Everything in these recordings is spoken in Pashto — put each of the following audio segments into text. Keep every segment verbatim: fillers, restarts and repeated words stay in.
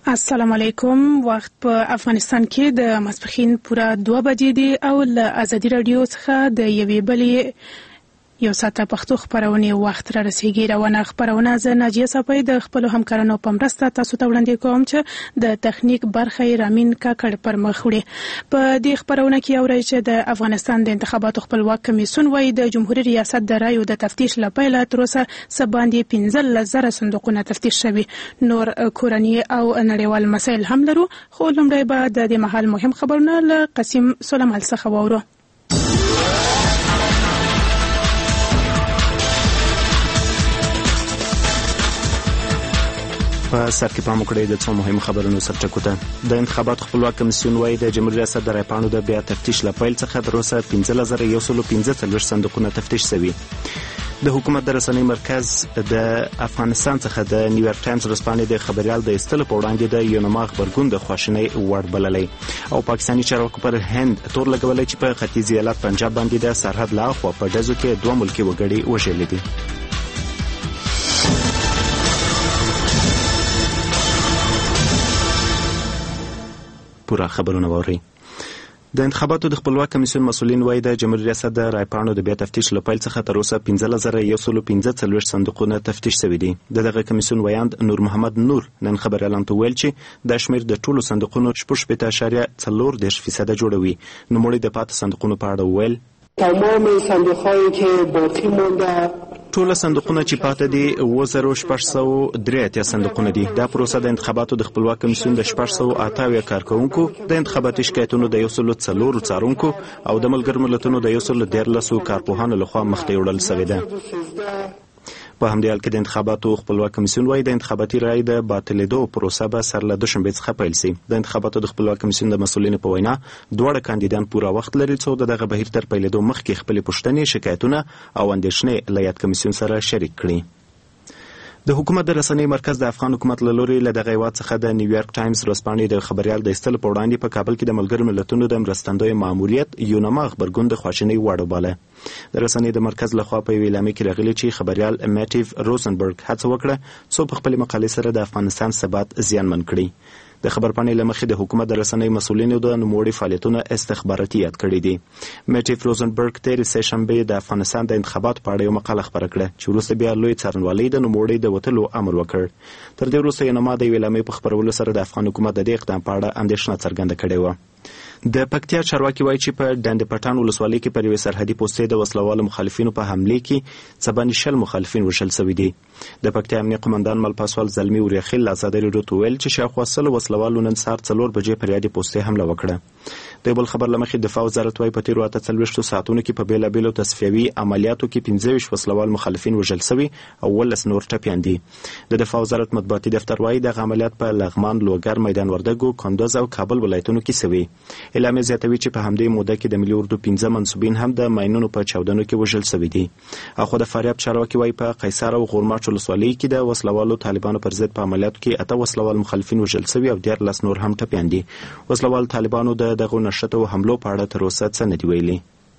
السلام علیکم. وخت په افغانستان کې د ماسپښین پوره دوه بجې دي او له ازادي راډیو څخه د یوې بلې یو ساعته پښتو خپرونې وخت را رسیږي. روانه خپرونه زه ناجیه صافی د خپلو همکارانو په مرسته تاسو ته وړاندې کوم چې د تخنیک برخه یې رامین کاکړ پر مخ وړي. په دې خپرونه کې اورئ چې د افغانستان د انتخاباتو خپلواک کمیسیون وايي د جمهوریت ریاست د رایو د تفتیش له پیله تر اوسه څه باندې پنځلس زره صندوقونه تفتیش شوي. نور کورني او نړیوال مسایل هم لرو، خو لومړی به د دې مهال مهم خبرونه له قسیم سلیمان څخه واورو. په سر کې پام وکړئ د څو مهمو خبرونو سرچکو ته. د انتخاباتو خپلواک کمیسیون وايي د جمهوریت ریاست د رایپاڼو د بیا تفتیش له پیل څخه تر اوسه پنځلس زره یو سل پنځه څلوېښت صندوقونه تفتیش شوي. د حکومت د رسنۍ مرکز د افغانستان څخه د نیویارک ټایمز ورځپاڼې د خبریال د ایستلو په وړاندې د یونما غبرګون د خواشینۍ وړ بللی او پاکستاني چارواکو پر هند تور لګولی چې په ختیځ ایالت پنجاب باندې د سرحد له اخوا په ډزو کې دوه ملکي وګړي وژلي دي. پورا خبرونه واورئ. د انتخاباتو د خپلواک کمیسیون مسؤلین وايي د جمهوریت ریاست د رایپاڼو د بیا تفتیش له پیل څخه تر اوسه پنځلس زره یو سل پنځه څلوېښت صندوقونه تفتیش شوي دي. د دغه کمیسیون ویاند نور محمد نور نن خبریالانو ته ویل چې دا شمیر د ټولو صندوقونو شپږ شپېته اعشاریه څلور دېرش فیصده جوړوي. نوموړي د پاتې صندوقونو په اړه وویل تمام صندوق‌هایی که باقی مونده ټول صندوقونه چې پاتې دي اوه زره شپږ سوه درې اتیا صندوقونه دي. دا پروسه د انتخاباتو د خپلواک کمیسیون د شپږ سوه اته اویا کارکوونکو، د انتخاباتي شکایتونو د یو سل څلورو څارونکو او د ملګرو ملتونو د یو سل دیارلسو کارپوهانو لخوا مخته وړل شوې ده. په همدې حال کې د انتخاباتو خپلواک کمیسیون وايي د انتخاباتي رایې د باطلېدو پروسه به سر له دوشنبې څخه پیل شي. د انتخاباتو د خپلواک کمیسیون د مسؤلینو په وینا دواړه کاندیدان پوره وخت لري څو د دغه بهیر تر پیلېدو مخکې خپلې پوښتنې، شکایتونه او اندېښنې له یاد کمیسیون سره شریک کړي. د حکومت د رسنۍ مرکز د افغان حکومت له لوري له دغه هیواد څخه د نیویارک ټایمز ورځپاڼې د خبریال د ایستلو په وړاندې په کابل کې د ملګرو ملتونو د مرستندوی ماموریت یونما غبرګون د خواشینۍ وړ وباله. د رسنۍ د مرکز لخوا په یوې اعلامیه کې راغلي چې خبریال میټیو روزنبرګ هڅه وکړه څو په خپلې مقالې سره د افغانستان ثبات زیانمن کړي. د خبرپاڼې له مخې د حکومت د رسنۍ مسؤلینو د نوموړي فعالیتونه استخباراتي یاد کړي دي. میټیو روزنبرګ تېرې سه شنبې د افغانستان د انتخاباتو په اړه یو مقاله خپره کړه چې وروسته بیا لوی څارنوالۍ د نوموړي د وتلو امر وکړ. تر دې وروسته یونما د یوې اعلامیې په خپرولو سره د افغان حکومت د دې اقدام په اړه اندېښنه څرګنده کړې وه. د پکتیا چارواکي وایي چې په ډنډ پټان ولسوالۍ کې پر یوې سرحدي پوستې د وسلوالو مخالفینو په حملې کې څه باندې شل مخالفین وژل شوي دي. د پکتیا امنیه قمندان ملپاسوال زلمي وریخیل له ازادۍ راډیو ته ویل چې شاوخوا سلو وسلوالو نن سهار څلور بجې پر یادې پوستې حمله وکړه. د بل خبر له مخې دفاع وزارت وايي په تېرو اته څلوېښتو ساعتونو کې په بېلابېلو تصفیوي عملیاتو کې پنځه ویشت وسلوال مخالفین وژل شوي او اوولس نور ټپیان دي. د دفاع وزارت مطبوعاتي دفتر وايي دغه عملیات په لغمان، لوګر، میدان وردګو، کندوز او کابل ولایتونو کې شوي. اعلامیه زیاتوي چې په همدې موده کې د ملي اردو پنځه منصوبین هم د ماینونو په چاودنو کې وژل شوي دي. اخو د فاریاب چارواکي وايي په قیصر او غورماچ ولسوالۍ کې د وسلوالو طالبانو پر ضد په عملیاتو کې اته وسلوال مخالفین وژل شوي او دیارلس نور هم ټپیان دي. وسلوال طالبانو د دغو نښتو حملو په اړه تر اوسه څه نه دي ویلي.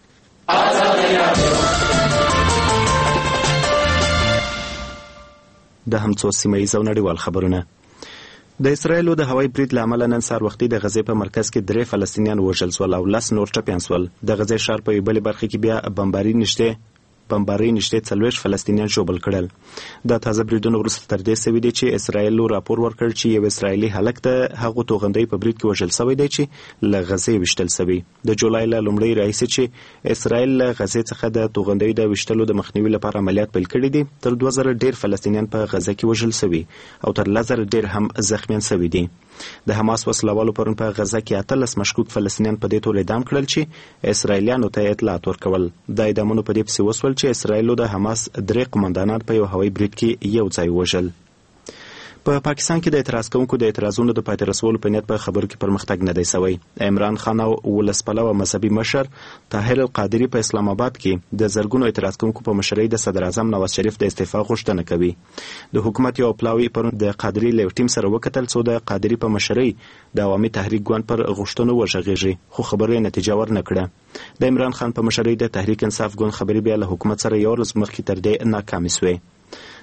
د هم څو سیمه ییز او نړیوال خبرونه. د اسرایلو د هوایي برید له امله نن سهار وختي د غزې په مرکز کې درې فلسطینیان وژل شول او لس نور ټپیان شول. د غزې ښار په یوې بلې برخه کې بیا بمباري نږدې بمبارۍ نږدې څلوېښت فلسطینیان ژوبل کړل. دا تازه بریدونه وروسته تر دې شوي دي چې اسرایلو راپور ورکړ چې یو اسرایلي هلک د هغو توغندۍ په برید کې وژل شوی دی چې له غزې ویشتل شوي. د جولای له لومړۍ راهیسې چې اسرایل له غزې څخه د توغندۍ د ویشتلو د مخنیوي لپاره عملیات پیل کړي دي، تر دوه زره ډېر فلسطینیان په غزه کې وژل شوي او تر لس زره ډېر هم زخمیان شوي دي. د حماس وسلوالو پرون په غزه کې اتلس مشکوک فلسطینیان په دې ډول اعدام کړل چې اسرایلیانو ته اطلاعات ورکول. د اعدامونو په دې پسې وسول چې اسرایلو د حماس درې قمندانان په یو هوایي برید کې یو ځای وژل. په پا پاکستان کې د اعتراض کوونکو د اعتراضونو د پاتې رسولو په نیت په خبرو کې پرمختګ نه دی شوی. عمران خان او ولسپلوه مذهبي مشر طاهر القادري په اسلام آباد کې د زرګونو اعتراض کوونکو په مشرۍ د صدر اعظم نواز شریف د استعفا غوښتنه کوي. د حکومت یو پلاوی پرون د قادري له ټیم سره وکتل څو د قادري په مشرۍ د عوامي تحریک ګوند پر غوښتنو وژغېږي، خو خبرو یې نتیجه ورنه کړه. د عمران خان په مشرۍ د تحریک انصاف ګوند خبري بیا له حکومت سره یو ورځ مخکې تر دې ناکامې شوې.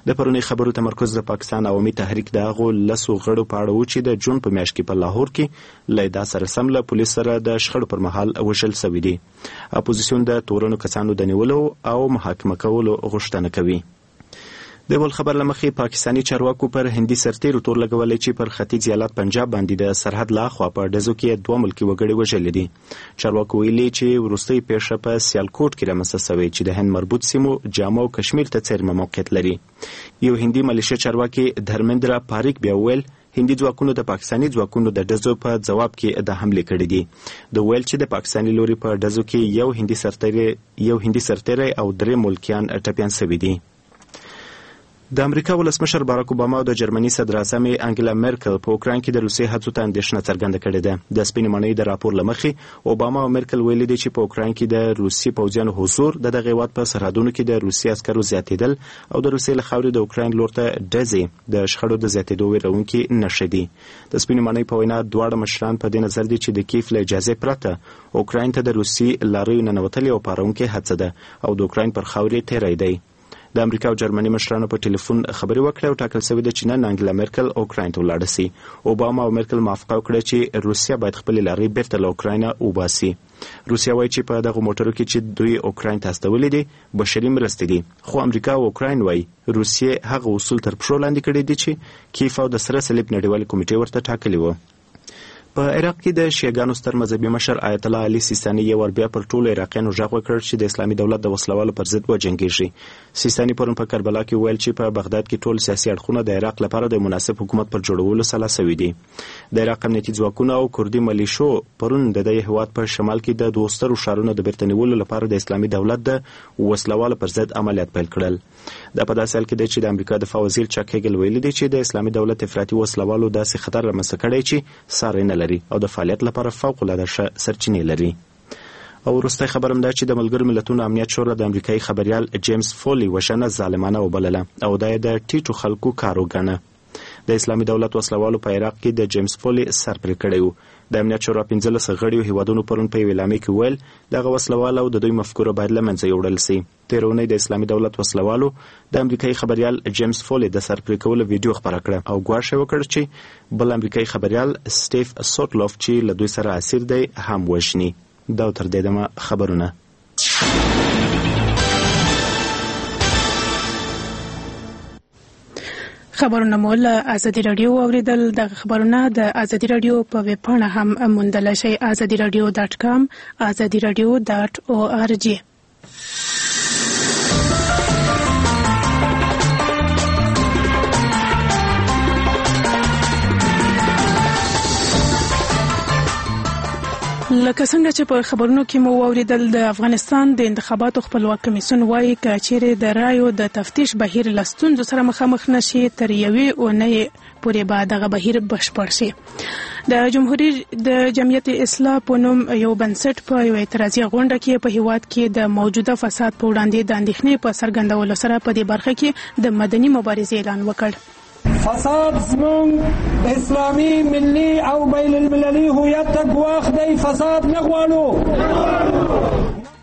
د پرونی خبرو تمرکز د پاکستان عوامي تحریک د هغو لسو غړو په اړه و چې د جون په میاشت کې په لاهور کې له دا سره سم له پولیس سره د شخړو پر مهال وژل شوي دي. اپوزیسیون د تورنو کسانو د نیولو او محاکمه کولو غوښتنه کوي. د بل خبر لمخې پاکستانی چارواکو پر هندي سرتیرو تور لګولې چې پر ختیځ ایالت پنجاب باندې د سرحد لا خوا په ډزو کې دوه ملکي وګړي وژل دي. چارواکو ویلي چې وروستۍ پیښه په سیالکوټ کې رامنځته شوې چې د هند مربوط سیمو جامو او کشمیر ته څیرمه موقعیت لري. یو هندي ملیشه چارواکي دھرمندرا پاریک بیا ویل هندي ځواکونو د پاکستانی ځواکونو د ډزو په جواب کې د حمله کړې دي. د ویل چې د پاکستانی لوري په ډزو کې یو هندي سرتیری یو هندي سرتیری او درې ملکیان ټپیان شوي دي. د امریکا ولسمشر باراک اوباما او د جرمني صدر اعظم انګلا مرکل په اوکراین کې د روسیې هڅو ته اندېښنه څرګنده کړې ده. د سپینې ماڼۍ د راپور له مخې اوباما او مرکل ویلي دي چې په اوکراین کې د روسي پوځیانو حضور د دغه هېواد په سرحدونو کې د روسي عسکرو زیاتېدل او د روسیې له خاورې د اوکراین لور ته ډزې د شخړو د زیاتېدو ویرونکي نښې دي. د سپینې ماڼۍ په وینا دواړه مشران په دې نظر دي چې د کیف له اجازې پرته اوکراین ته د روسي لاریو ننوتل یو پارونکې هڅه ده او د اوکراین پر خاورې تیری دی. د امریکا او جرمني مشرانو په ټلیفون خبرې وکړې او ټاکل شوې ده چې نن انګلا مرکل اوکراین ته ولاړه شي. اوباما او مرکل موافقه وکړه چې روسیا باید خپل لارې بیرته له اوکراین وباسي. روسیا وایي چې په دغه موټرو کې چې دوی اوکراین ته استولې دي بشري مرستې دي، خو امریکا او اوکراین وایي روسیې هغه اصول تر پښو لاندې کړي دي چې کیف او د سره صلیب نړیوالې کمیټې ورته ټاکلي وو. په عراق کې د شیعاګانو ستر مذهبي مشر آیت الله علي سیستاني یو ور بیا پر ټولو عراقیانو غږ وکړ چې د اسلامي دولت د وسلوالو پر ضد وجنګېږي. سیستاني پرون په کربلا کې ویل چې په بغداد کې ټول سیاسي اړخونه د عراق لپاره د مناسب حکومت پر جوړولو سلا شوي دي. د عراق امنیتي ځواکونه او کردي ملیشو پرون د دې هیواد په شمال کې د دوه سترو ښارونو د بیرته نیولو لپاره د اسلامي دولت د وسلوالو پر ضد عملیات پیل کړل. دا په داسې حال کې دی چې د امریکا دفاع وزیر چاک هیګل ویلي دی چې د اسلامي دولت افراطي وسلوالو داسې خطر رامنځته کړی چې ساری نه لري او د فعالیت لپاره فوق العاده سرچینې لري. او وروستی خبر هم دا چې د ملګرو ملتونو امنیت شورا د امریکایي خبریال جیمز فولي وژنه ظالمانه وبلله او دا یې د ټیټو خلکو کار وګڼه. د اسلامي دولت وسلوالو په عراق کې د جیمز فولي سر پرې کړی و. د امنیت شورا پنځلس غړیو هیوادونو پرون په یوې اعلامیه کې ویل دغه وسلوال او د دوی مفکوره باید له منځه یوړل شي. تېره اونۍ د اسلامي دولت وسلوالو د امریکایي خبریال جیمز فولي د سر پرې کولو ویډیو خپره کړه او ګواښ یې وکړ چې بل امریکایي خبریال سټیف سوټلوف چې له دوی سره اسیر دی هم وژني. دا تر دې دمه خبرونه. خبرونه مو له ازادي رادیو اوریدل. د خبرونه د ازادي رادیو په ویب پاڼه هم موندل شئ ازادي رادیو ډاټ کام ازادي رادیو ډاټ او ار جی. لکه څنګه چې په خبرونو کې مو اوریدل د افغانستان د انتخاباتو خپلواک کمیسیون وایي چې چیرې د رایو د تفتیش بهیر له ستونزو سره مخامخ نشي تر یوې اونۍ پورې به دغه بهیر بشپړ شي. د جمهوریت د جمعیت اصلاح په نوم یو بنسټ په یو اعتراضي غونډه کې په هیواد کې د موجوده فساد په وړاندې د اندېښنې په څرګندولو سره په دې برخه کې د مدني مبارزې اعلان وکړ. فساد زمون اسلامی ملی او بین المللی هویت ته ګواښ دی. فساد نه غواړو.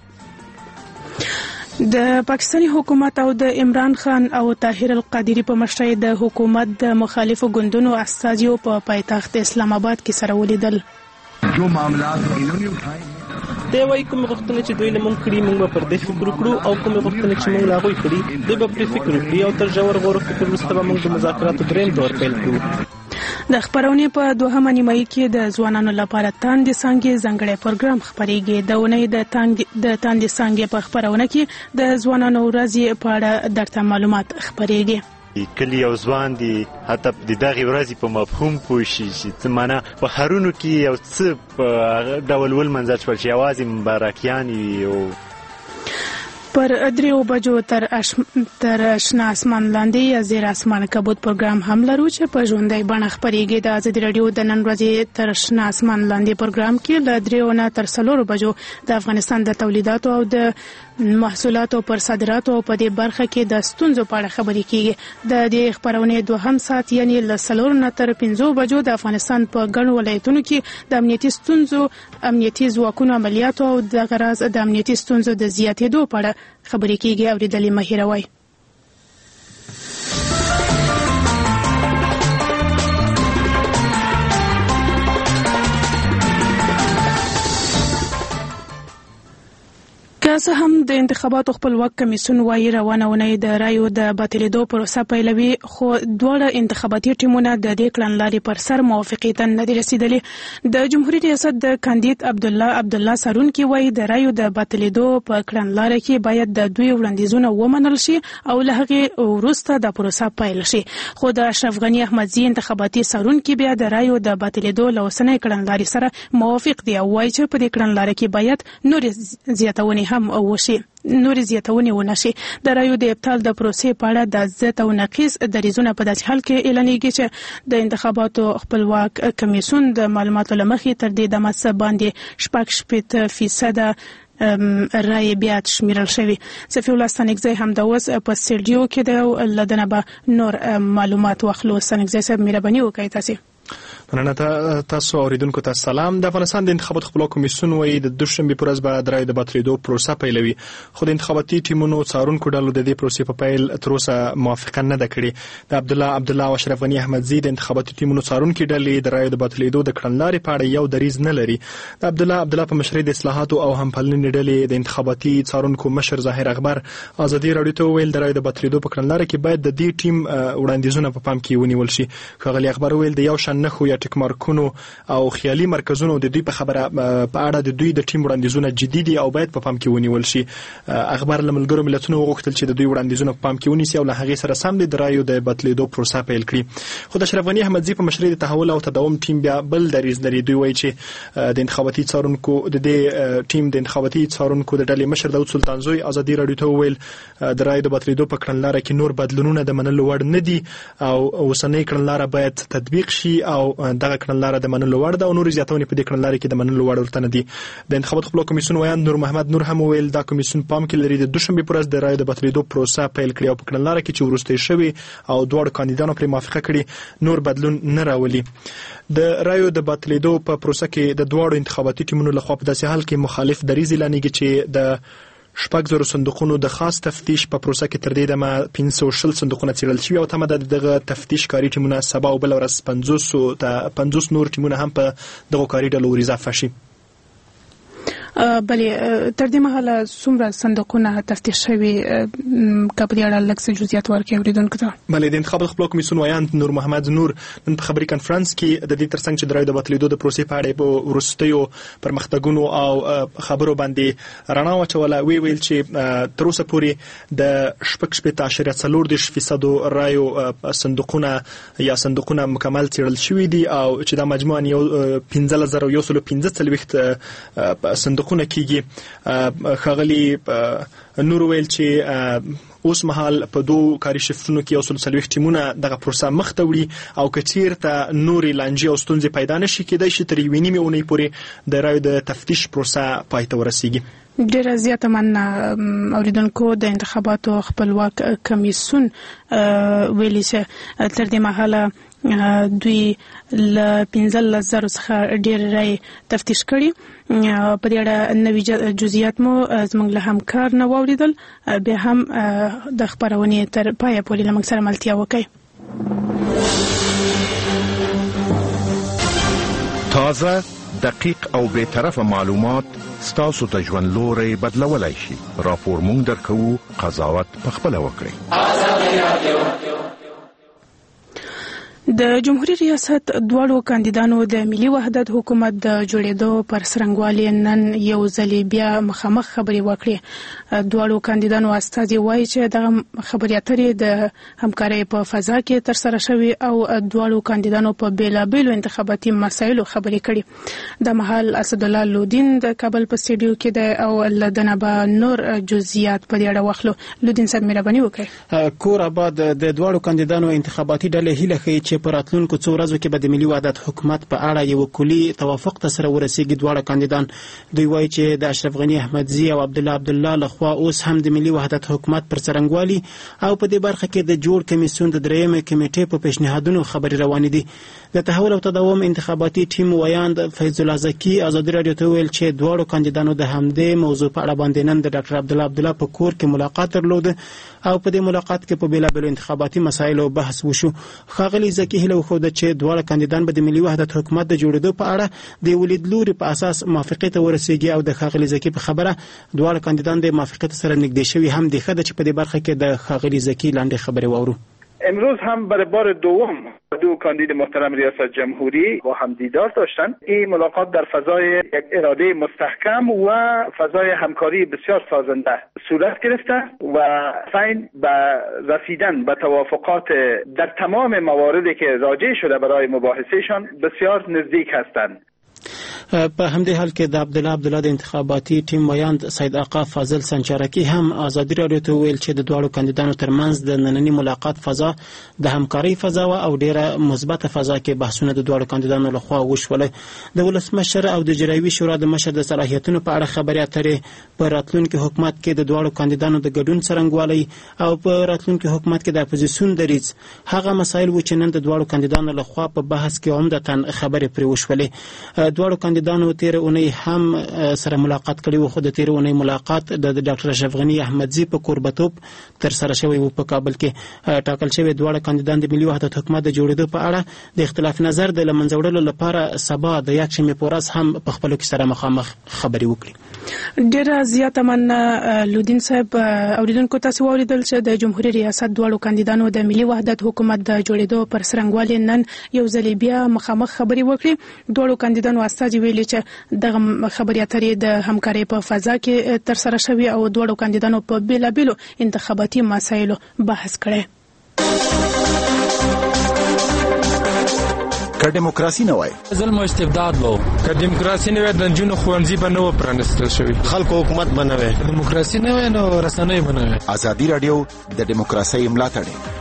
د پاکستاني حکومت او د عمران خان او طاهر القادری په مشرۍ د حکومت د مخالفو ګوندونو استازیو په پایتخت اسلام آباد کې سره ولیدل. جو معاملات انہوں نے اٹھائے دی وایي کومې غوښتنې چې دوی له موږ کړي موږ به پر دې فکر وکړو او کومې غوښتنې چې موږ له هغوی کړي دوی به پرې فکر وکړي او تر ژور غور او فکر وروسته به موږ د مذاکراتو درېیم دور پیل کړو. د خبرونې په دوهمه نیمایي کې د ځوانانو لپاره تاندې څانګې ځانګړی پروګرام خپرېږي. د اونۍ د تاندې څانګې په خپرونه کې د ځوانانو ورځې په اړه درته معلومات خپرېږي. کلی او ځوان دي حتی د دغې ورځې په مفهوم پوه شي چې څه معنا په ښارونو کې یو څه په ډول ولمنځل شول چې یوازې مبارکیان وي. او پر دریو بجو تر اش... تر شنه اسمان لاندې یا زیر اسمان کبوت پروګرام هم لرو چې په ژوندۍ بڼه خپرېږي. د ازادي رادیو د نن ورځې تر شنه اسمان لاندې پروګرام کې له دریو نه تر څلورو بجو د افغانستان د تولیداتو او د محصولاتو پر صادراتو او په دې برخه کې د ستونزو په اړه خبرې کیږي. د دې خبرونې دوهم ساعت یعنی له څلورو نه تر پنځو بجو د افغانستان په ګڼو ولایتونو کې د امنیتي ستونزو امنیتي ځواکونو عملیاتو او د غراض د امنیتي ستونزو د زیاتېدو په اړه خبرې کیږي. اوریدلې مه هېروئ. که څه هم د انتخاباتو خپلواک کمیسیون وايي روانه اونۍ د رایو د باطلېدو پروسه پیلوي، خو دواړه انتخاباتي ټیمونه د دې کړنلارې پر سر موافقې ته نه دي رسیدلي. د جمهوریت ریاست د کاندید عبدالله عبدالله سارونکي وايي د رایو د باطلېدو په کړنلاره کې باید د دوی وړاندیزونه ومنل شي او له هغې وروسته د پروسه پیل شي. خو د اشرف غني احمدزي انتخاباتي سارونکي بیا د رایو د باطلېدو له اوسنۍ کړنلارې سره موافق دي او وايي چې په دې کړنلاره کې باید نورې زیاتونې هم وشي نورې زیاتونې ونشي. د رایو د ابطال د پروسې په اړه د ضد او نقیض دریځونه په داسې حال کې اعلانېږي چې د انتخاباتو خپلواک کمیسیون د معلوماتو له مخې تر دې دمه څه باندې شپږ شپېته فیصده رایې بیا شمیرل شوي. صفي الله ستانکزی همداوس په سټډیو کې دی او له ده نه به نور معلومات واخلو. ستانکزی صاحب مهرباني وکړئ تاسې. مننه تاسو اوریدونکو ته سلام. د افغانستان د انتخاباتو خپلواک کمیسیون وايي د دوشنبه پر ورځ به د رایو د باطلېدو پروسه پیلوي، خو د انتخاباتي ټیمونو څارونکو ډلو د دې پروسې په پیل تر اوسه موافقه نه ده کړې. د عبدالله عبدالله او اشرف غني احمدزي د انتخاباتي ټیمونو څارونکي ډلې د رایو د باطلېدو د کړنلارې په اړه یو دریځ نه لري. د عبدالله عبدالله په مشرۍ د اصلاحاتو او همپالنې ډلې د انتخاباتي څارونکو مشر ظاهر اکبر ازادي راډیو ته وویل د رایو د باطلېدو په کړنلاره کې باید د دې ټیم وړاندیزونه په پام کې ونیول شي. ښاغلي اکبر وویل د یو شان نښو یا ټیک مارکونو او خیالي مرکزونو د دوی په خبره په اړه د دوی د ټیم وړاندیزونه جدي دي او باید په پام کې ونیول شي. اخبار له ملګرو ملتونو وغوښتل چې د دوی وړاندیزونه په پام کې ونیسي او له هغې سره سم د رایو د باطلېدو پروسه پیل کړي. خو د اشرف غني احمدزي په مشرۍ د تحول او تداوم ټیم بیا بل دریځ لري. دوی وایي چې د انتخاباتي څارونکو د دې ټیم د انتخاباتي څارونکو د ډلې مشر داود سلطانزوی ازادي راډیو ته وویل د رایو د باطلېدو په کړنلاره کې نور بدلونونه د منلو وړ نه دي او اوسنۍ کړنلاره باید تطبیق شي او دغه کړنلاره د منلو وړ ده او نور زیاتونې په دې کړنلاره کې د منلو وړ ورته نه دي. د انتخاباتو خپلواک کمیسیون ویاند نور محمد نور هم وویل دا کمیسیون پام کې لري د دوشنبه پر ورځ د رایو د باطلېدو پروسه پیل کړي او په کړنلاره کې چې وروستۍ شوي او دواړو کاندیدانو پرې موافقه کړي نور بدلون نه راولي. د رایو د باطلېدو په پروسه کې د دواړو انتخاباتي ټیمونو لخوا په داسې حال کې مخالف دریځ اعلانېږي چې د شپږ زره صندوقونو د خاص تفتیش په پروسه کې تر دې دمه پنځه سوه شل صندوقونه څېړل شوي او تمه ده دغه تفتیش کاري ټیمونه سبا او بله ورځ پنځوس ته پنځوس نور ټیمونه هم په دغو کاري ډلو ور اضافه شي. بلې تر دې مهاله څومره صندوقونه تفتیش شوي که په دې اړه لږ څه جزئیات ورکړئ اورېدونکو ته؟ بلې د انتخاباتو خپلواک کمیسیون ویاند نور محمد نور نن په خبري کنفرانس کې د دې ترڅنګ چې د رایو د باطلېدو د پروسې په اړه په وروستیو پرمختګونو او خبرو باندې رڼا واچوله. وی ویل چې تر اوسه پورې د شپږ شپېته اعشاریه څلور دېرش فیصدو رایو صندوقونه یا صندوقونه مکمل څېړل شوي دي او چې دا مجموعاً یو پنځلس زره یو سلو پنځه څلوېښت صندوق حقونه کیږي. ښاغلي نور ویل چې اوس مهال په دوه کاري شفتونو کې یو سل څلوېښت ټیمونه دغه پروسه مخته وړي او که چیرته نورې لانجې او ستونزې پیدا نه شي کېدای شي تر یوې نیمې اونۍ پورې د رایو د تفتیش پروسه پای ته ورسیږي. ډیره زیاته مننه اوریدونکو. د انتخاباتو خپلواک کمیسیون ویلي چې تر دې مهاله دوی له پنځلس زرو څخه ډېر رایې تفتیش کړي. په دې اړه نوي جزئیات مو زموږ له همکار نه واورېدل. بیا هم د خپرونې تر پایه پورې له موږ سره ملتیا وکړئ. تازه، دقیق او بی‌طرفه معلومات ستاسو ته ژوند لوری بدلولی شي. راپور مونږ درکوو، قضاوت پخپله وکړئ. د جمهوریت ریاست دواړو کاندیدانو د ملي وحدت حکومت د جوړېدو پر څرنګوالي نن یو ځلې بیا مخامخ خبرې وکړې. دواړو کاندیدانو استازي وایي چې دغه خبرې اترې د همکارۍ په فضا کې ترسره شوي او دواړو کاندیدانو په بېلابېلو انتخاباتي مسایلو خبرې کړي. د مهال اسدالله لودین د کابل په سټډیو کې دی او له ده نه به نور جزئیات په دې اړه واخلو. لودین صاحب مهرباني وکړئ. کور آباد د دواړو کاندیدانو انتخاباتي ډلې هیله ښیي چې په راتلونکو څو ورځو کې به د ملي وحدت حکومت په اړه یو کلي توافق ته سره ورسیږي. دواړه کاندیدان دوی وایي چې د اشرف غني احمدزي او عبدالله عبدالله لخوا اوس هم د ملي وحدت حکومت پر څرنګوالي او په دې برخه کې د جوړ کمیسیون د درېیمې کمیټې په پیشنهادونو خبرې روانې دي. د تحول او تداوم انتخاباتي ټیم ویاند فیض الله زکی ازادي راډیو ته ویل چې دواړو کاندیدانو د همدې موضوع په اړه باندې نن د ډاکټر عبدالله عبدالله په کور کې ملاقات درلود او په دې ملاقات کې په بیلابېلو انتخاباتي مسایلو بحث وشو. ښاغلي خبرونه کې هیله وښوده چې دواړه کاندیدان به د ملي وحدت حکومت د جوړېدو په اړه د ولیدلوري په اساس موافقې ته ورسیږي او د ښاغلي زکي په خبره دواړه کاندیدان د موافقت سره نږدې شوي هم د خده چې په دې برخه کې د ښاغلي زکي لاندې خبرې واورو. امروز هم برای بار دوم دو کاندید محترم ریاست جمهوری با هم دیدار داشتن. این ملاقات در فضای یک اراده مستحکم و فضای همکاری بسیار سازنده صورت گرفته و سعی به رسیدن به توافقات در تمام مواردی که راجع شده برای مباحثهشان بسیار نزدیک هستند. په همدې حال کې د عبدالله عبدالله د انتخاباتي ټیم ویاند سید آقا فاضل سنچارکي هم ازادي راډیو ته ویل چې د دواړو کاندیدانو ترمنځ د نننی ملاقات فضا د همکارۍ فضا او ډیره مثبته فضا کې بحثونه د دواړو کاندیدانو لخوا وشول. د ولسمشر او د جرایوي شورا د مشر د صلاحیتونو په اړه خبرې اترې په راتلونکي حکومت کې د دواړو کاندیدانو د ګډون څرنګوالي او په راتلونکي حکومت کې د اپوزیسیون دریځ هغه مسایل و چې نن د دواړو کاندیدانو لخوا په بحث کې عمدتاً خبرې پرې وشولې. دواړو کاندیدانو تیر اونۍ هم سره ملاقات کړی و، خو د تیر اونۍ ملاقات د ډاکټر اشرف غني احمدزي په کوربتوب تر سره شوی و. په کابل کې ټاکل شوی دواړه کاندیدان د ملي وحدت حکومت د جوړېدو په اړه د اختلاف نظر د لمنځه وړلو لپاره سبا د یکشنبې په ورځ هم په خپلو کې سره مخامخ خبرې وکړي. ډېره زیاته مننه لودین صاحب. اوریدونکو تاسو واوریدل چې د جمهوریت ریاست دواړو کاندیدانو د ملي وحدت حکومت د جوړېدو پر څرنګوالي نن یو ځل بیا مخامخ خبرې وکړي. دواړو کاندیدانو استازي ویلي چې دغه خبرې اترې د همکارۍ په فضا کې تر سره شوي او دواړو کاندیدانو په بیلابیلو انتخاباتي مسایلو بحث کړی. که دیموکراسي نه وای ظلم او استبداد وو، که دیموکراسي نه وای د نجونو ښوونځي به نه و پرانیستل شوي، خلکو حکومت به نه وای، دیموکراسي نه وای نو رسنۍ به نه وای. ازادي راډیو د دیموکراسۍ ملاتړ.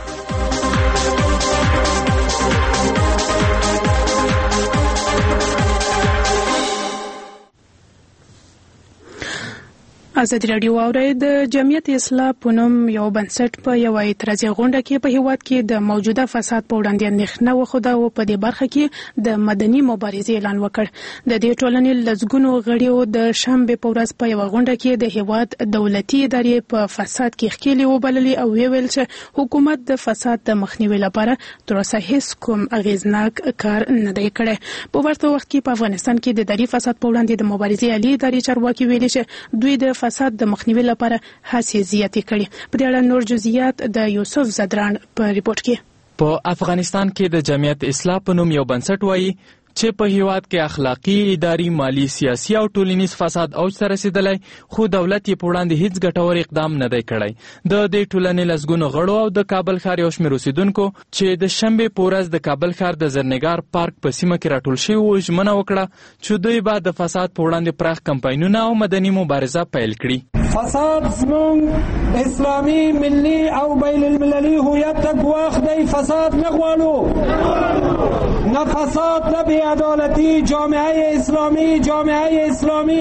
ازادي راډیو اوري د جمعیت اصلاح په نوم یو بنسټ په یو اعتراضي غونډه کې په هیواد کې د موجوده فساد په وړاندې اندېښنه وښوده او په دې برخه کې د مدني مبارزې اعلان وکړ. د دې ټولنې لسګونو غړیو د شنبې په ورځ په یو غونډه کې د هیواد دولتي ادارې په فساد کې ښکېلې وبللې او ویل چې حکومت د فساد د مخنیوي لپاره تر اوسه هیڅ کوم اغیزناک کار نه دی کړی. په ورته وخت کې په افغانستان کې د اداري فساد په وړاندې د مبارزې عالی ادارې چارواکي ویلي چې دوی د فساد د مخنیوي لپاره هڅې زیاتې کړي. په دې اړه نور جزئیات د یوسف زدران په ریپورت کې. په افغانستان کې د جمعیت اصلاح په نوم یو بنسټ وایي چې په هیواد کې اخلاقی، اداري، مالی، سیاسي او ټولنیز فساد اوج ته رسیدلی، خو دولت یې په وړاندې هیڅ ګټور اقدام نه دی کړی. د دې ټولنې لسګونو غړو او د کابل ښار یو شمېر اوسیدونکو چې د شنبې په ورځ د کابل ښار د زرنګار پارک په سیمه کې راټول شوي وو، ژمنه وکړه چې دوی به د فساد په وړاندې پراخ کمپاینونه او مدني مبارزه پیل کړي. فساد زمونږ اسلامي، ملي او بین المللي هویت ته ګواښ دی. فساد نه غواړو، نه فساد نه بی عدالتی. جامعه اسلامی جامعه اسلامی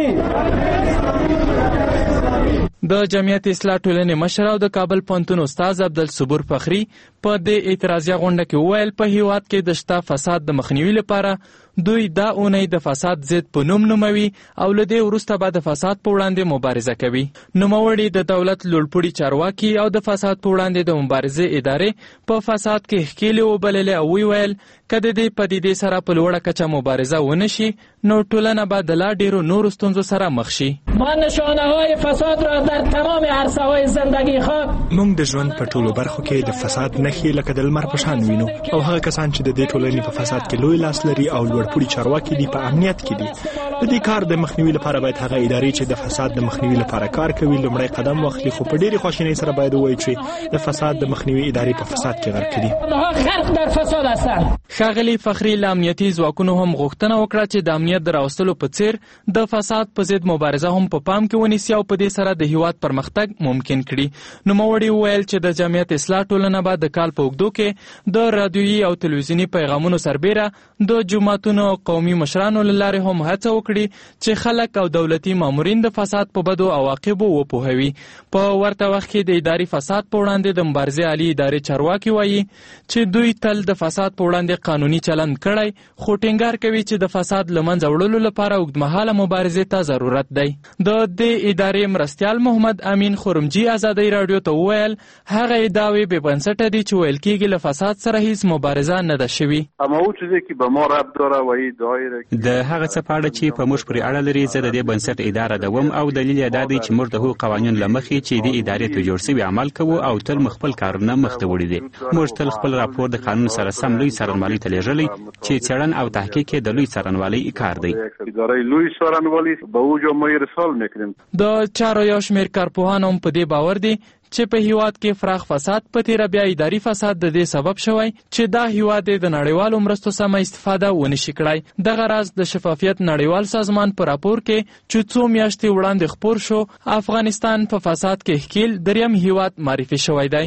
د جمعیت اصلاح ټولنې مشر او د کابل پوهنتون استاد عبدالصبور فخری په دې اعتراضي غونډه کې وویل په هیواد کې د شته فساد د مخنیوي لپاره دوی دا اونۍ د فساد ضد په نوم نوموي او له دې وروسته به د فساد په وړاندې مبارزه کوي. نوموړي د دولت لوړپوړي چارواکي او د فساد په وړاندې د مبارزې ادارې په فساد کې ښکېلې وبللې او ویل که د دې پدیدې سره په لوړه کچه مبارزه ونه شي نو ټولنه به د لا ډېرو نورو ستونزو سره مخ شي. ما نشانه‌های فساد را در تمام عرصه‌های زندگی خود موږ د ژوند په ټولو برخو کې د فساد نښې لکه د لمر په شان وینو او هغه کسان چې د دې ټولنې په فساد کې لوی لاس لري او لوړپوړي چارواکي دي په امنیت کې دي. د دې کار د مخنیوي لپاره باید هغه ادارې چې د فساد د مخنیوي لپاره کار کوي لومړی قدم واخلي، خو په ډېرې خواشینۍ سره باید ووایي چې د فساد د مخنیوي ادارې په فساد کې غرق دي. غرق در فساد هستند. ښاغلي فخری له امنیتي ځواکونو هم غوښتنه وکړه چې د امنیت د راوستلو په څیر د فساد په ضد مبارزه هم په پام کې ونیسي او په دې سره د هیواد پرمختګ ممکن کړي. نوموړي وویل چې د جمعیت اصلاح ټولنه به د کال په اوږدو کې د رادیویي او تلویزیوني پیغامونو سربیره د جوماتونو هیوادونو او قومي مشرانو له لارې هم هڅه وکړي چې خلک او دولتي مامورین د فساد په بدو عواقبو وپوهوي. په ورته وخت کې د اداري فساد په وړاندې د مبارزې عالي ادارې چارواکي وایي چې دوی تل د فساد په وړاندې قانوني چلند کړی، خو ټینګار کوي چې د فساد له منځه وړلو لپاره اوږدمهاله مبارزې ته ضرورت دی. د دې ادارې مرستیال محمد امین خرمجي ازادۍ راډیو ته وویل هغه ادعاوې بې بنسټه دي چې ویل کېږي له فساد سره هیڅ مبارزه نه ده شوې. د هغه څه په اړه چې په موږ پورې اړه لري زه د دې بنسټ اداره دوم او دلیل یې دا دی چې موږ د هغو قوانینو له مخې چې د ادارې ته جوړ شوي عمل کوو او تل مو خپل کارونه مخته وړي دي. موږ تل خپل راپور د قانون سره سم لوی څارنوالۍ ته لیږلی چې څېړن او تحقیق یې د لوی څارنوالۍ کار دی. د چارو یو شمېر کارپوهان هم په دې باور دي چې په هیواد کې فراخ فساد په تیره بیا اداري فساد د دې سبب شوی چې دا هیواد د نړیوالو مرستو سمه استفاده ونشي کړای. دغه راز د شفافیت نړیوال سازمان په راپور کې چې څو میاشتې وړاندې خپور شو افغانستان په فساد کې ښکیل دریم هیواد معرفي شوی دی.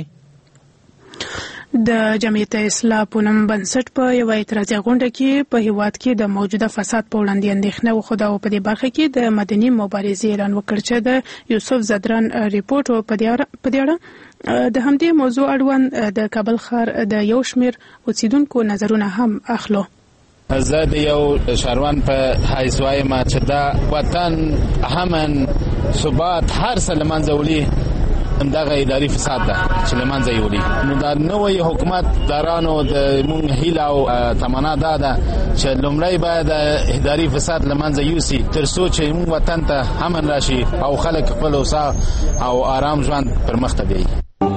د جمعیت اصلاح پونم بنسټ په یو اعتراضي غونډه کې په هیواد کې د موجوده فساد په وړاندې اندېښنه وښوده او په دې برخه کې د مدني مبارزې اعلان وکړ چې د یوسف زدران ریپورټ په دې اړه د همدې موضوع اړوند د کابل ښار د یو شمېر اوسیدونکو نظرونه هم اخلو. زه د یو شهروند په حیث وایم چې دا وطن امن ثبات هر څه له منځه وړي همدغه اداري فساد ده چې له منځه یې وړي. نو دا نوی حکومت دارانو د مونږ هیله او تمنا دا ده چې لومړی باید اداري فساد له منځه یوسي تر څو چې مونږ وطن ته امن راشي او خلک خپل هوسا او آرام ژوند پر مخ ته بیایي.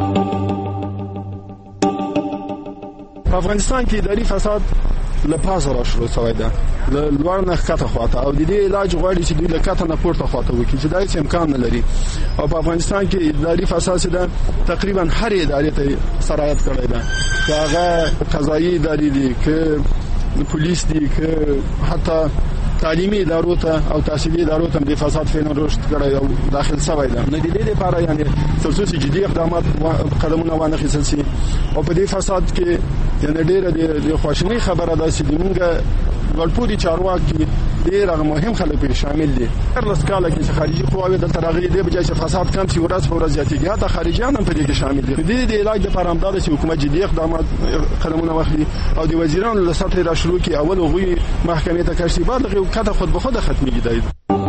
په افغانستان کې اداري فساد له پاسه را شروع شوی ده، له لوړ نه ښکته خواته، او د دې علاج غواړي چې دوی له کته نه پورته خواته وکړي چې دا هېڅ امکان نه لري. او په افغانستان کې اداري فساد چې ده تقریبا هرې ادارې ته سرایت کړی ده، که هغه قضایي ادارې دي، که پولیس دي، که حتی تعلیمي ادارو ته او تحصیلي ادارو ته د فساد فعلا رشد کړی او داخل شوی ده. نو د دې لپاره یعنې تر څو چې جدي اقدامات قدمونه وانخیستل شي او په دې فساد کې یعنې ډېره د خواشینۍ خبره ده چې زموږ لوړپوړي چارواکي ډېر هغه مهم خلک پرې شامل دي. څوارلس کاله کې چې خارجي قواوې دلته راغلي دي بجای چې فساد کم شي ورځ په ورځ زیاتېږي، حتی خارجیان هم په دې کې شامل دي. د دې د علاج لپاره همدا ده چې حکومت جدي اقدامات قدمونه واخلي او د وزیرانو له سطحې را شروع کړي. اول هغوی محکمې ته کش شي، بعد هغې کته خود به خوده ختمېږي. دی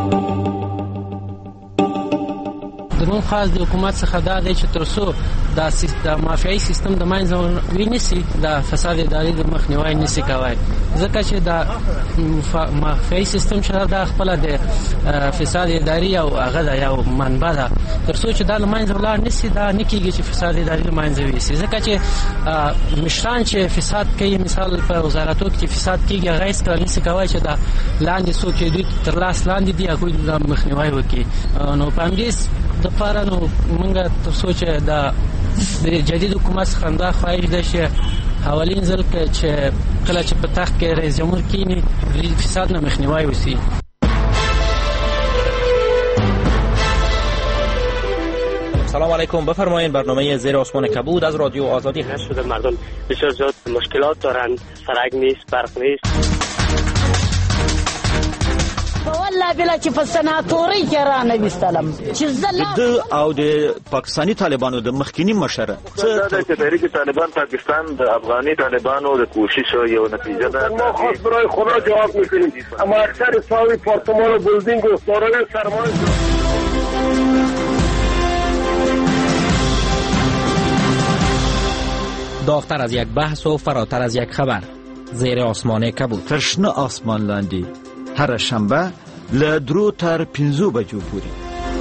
زموږ خاص د حکومت څخه دا دی چې تر څو د مافیایي سیستم د منځه ونیسي د فساد ادارې د مخنیوی نشي کولی، ځکه چې د مافیایي سیستم چې دا خپله د فساد ادارې او هغه د یو منبع ده، تر څو چې دا له منځه ولاړ نشي دا نه کېږي چې فساد ادارې له منځه ویسي. ځکه چې مشران چې فساد کوي، مثال په وزارتو کې چې فساد کېږي، هغه هېڅکله نشي کولی چې دا لاندې څوک چې دوی تر لاس لاندې دي هغوی د مخنیوی وکړي. نو په همدې دپاره نو موږ تر څو چې د جدید حکومت څخه همدا خواهش ده چې اولین ځل چې کله چې په تخت کې رئیس جمهور کینی فساد نه مخنیوی وشي. سلام علیکم، بفرمایید. برنامه زیر آسمان کبود از رادیو آزادی هست. شده مردم بسیار زیاد مشکلات دارند، سرک نیست، برق نیست. والله بلا چې په سناتوري کې را نه وستلم چې زله د او د پاکستانی طالبانو د مخکینی مشره څه د تحریک طالبان پاکستان د افغاني طالبانو د کوشش یو نتیجه ده. ما خاص برای خدا جواب میکنیم، اما اکثر ساوی پارتمان و بلدینگ و سارای سرمایه داغتر از یک بحث و فراتر از یک خبر. زیر آسمان کبود، تشنه آسمان لاندې هر شنبه له درو تر پنځو بجو پورې.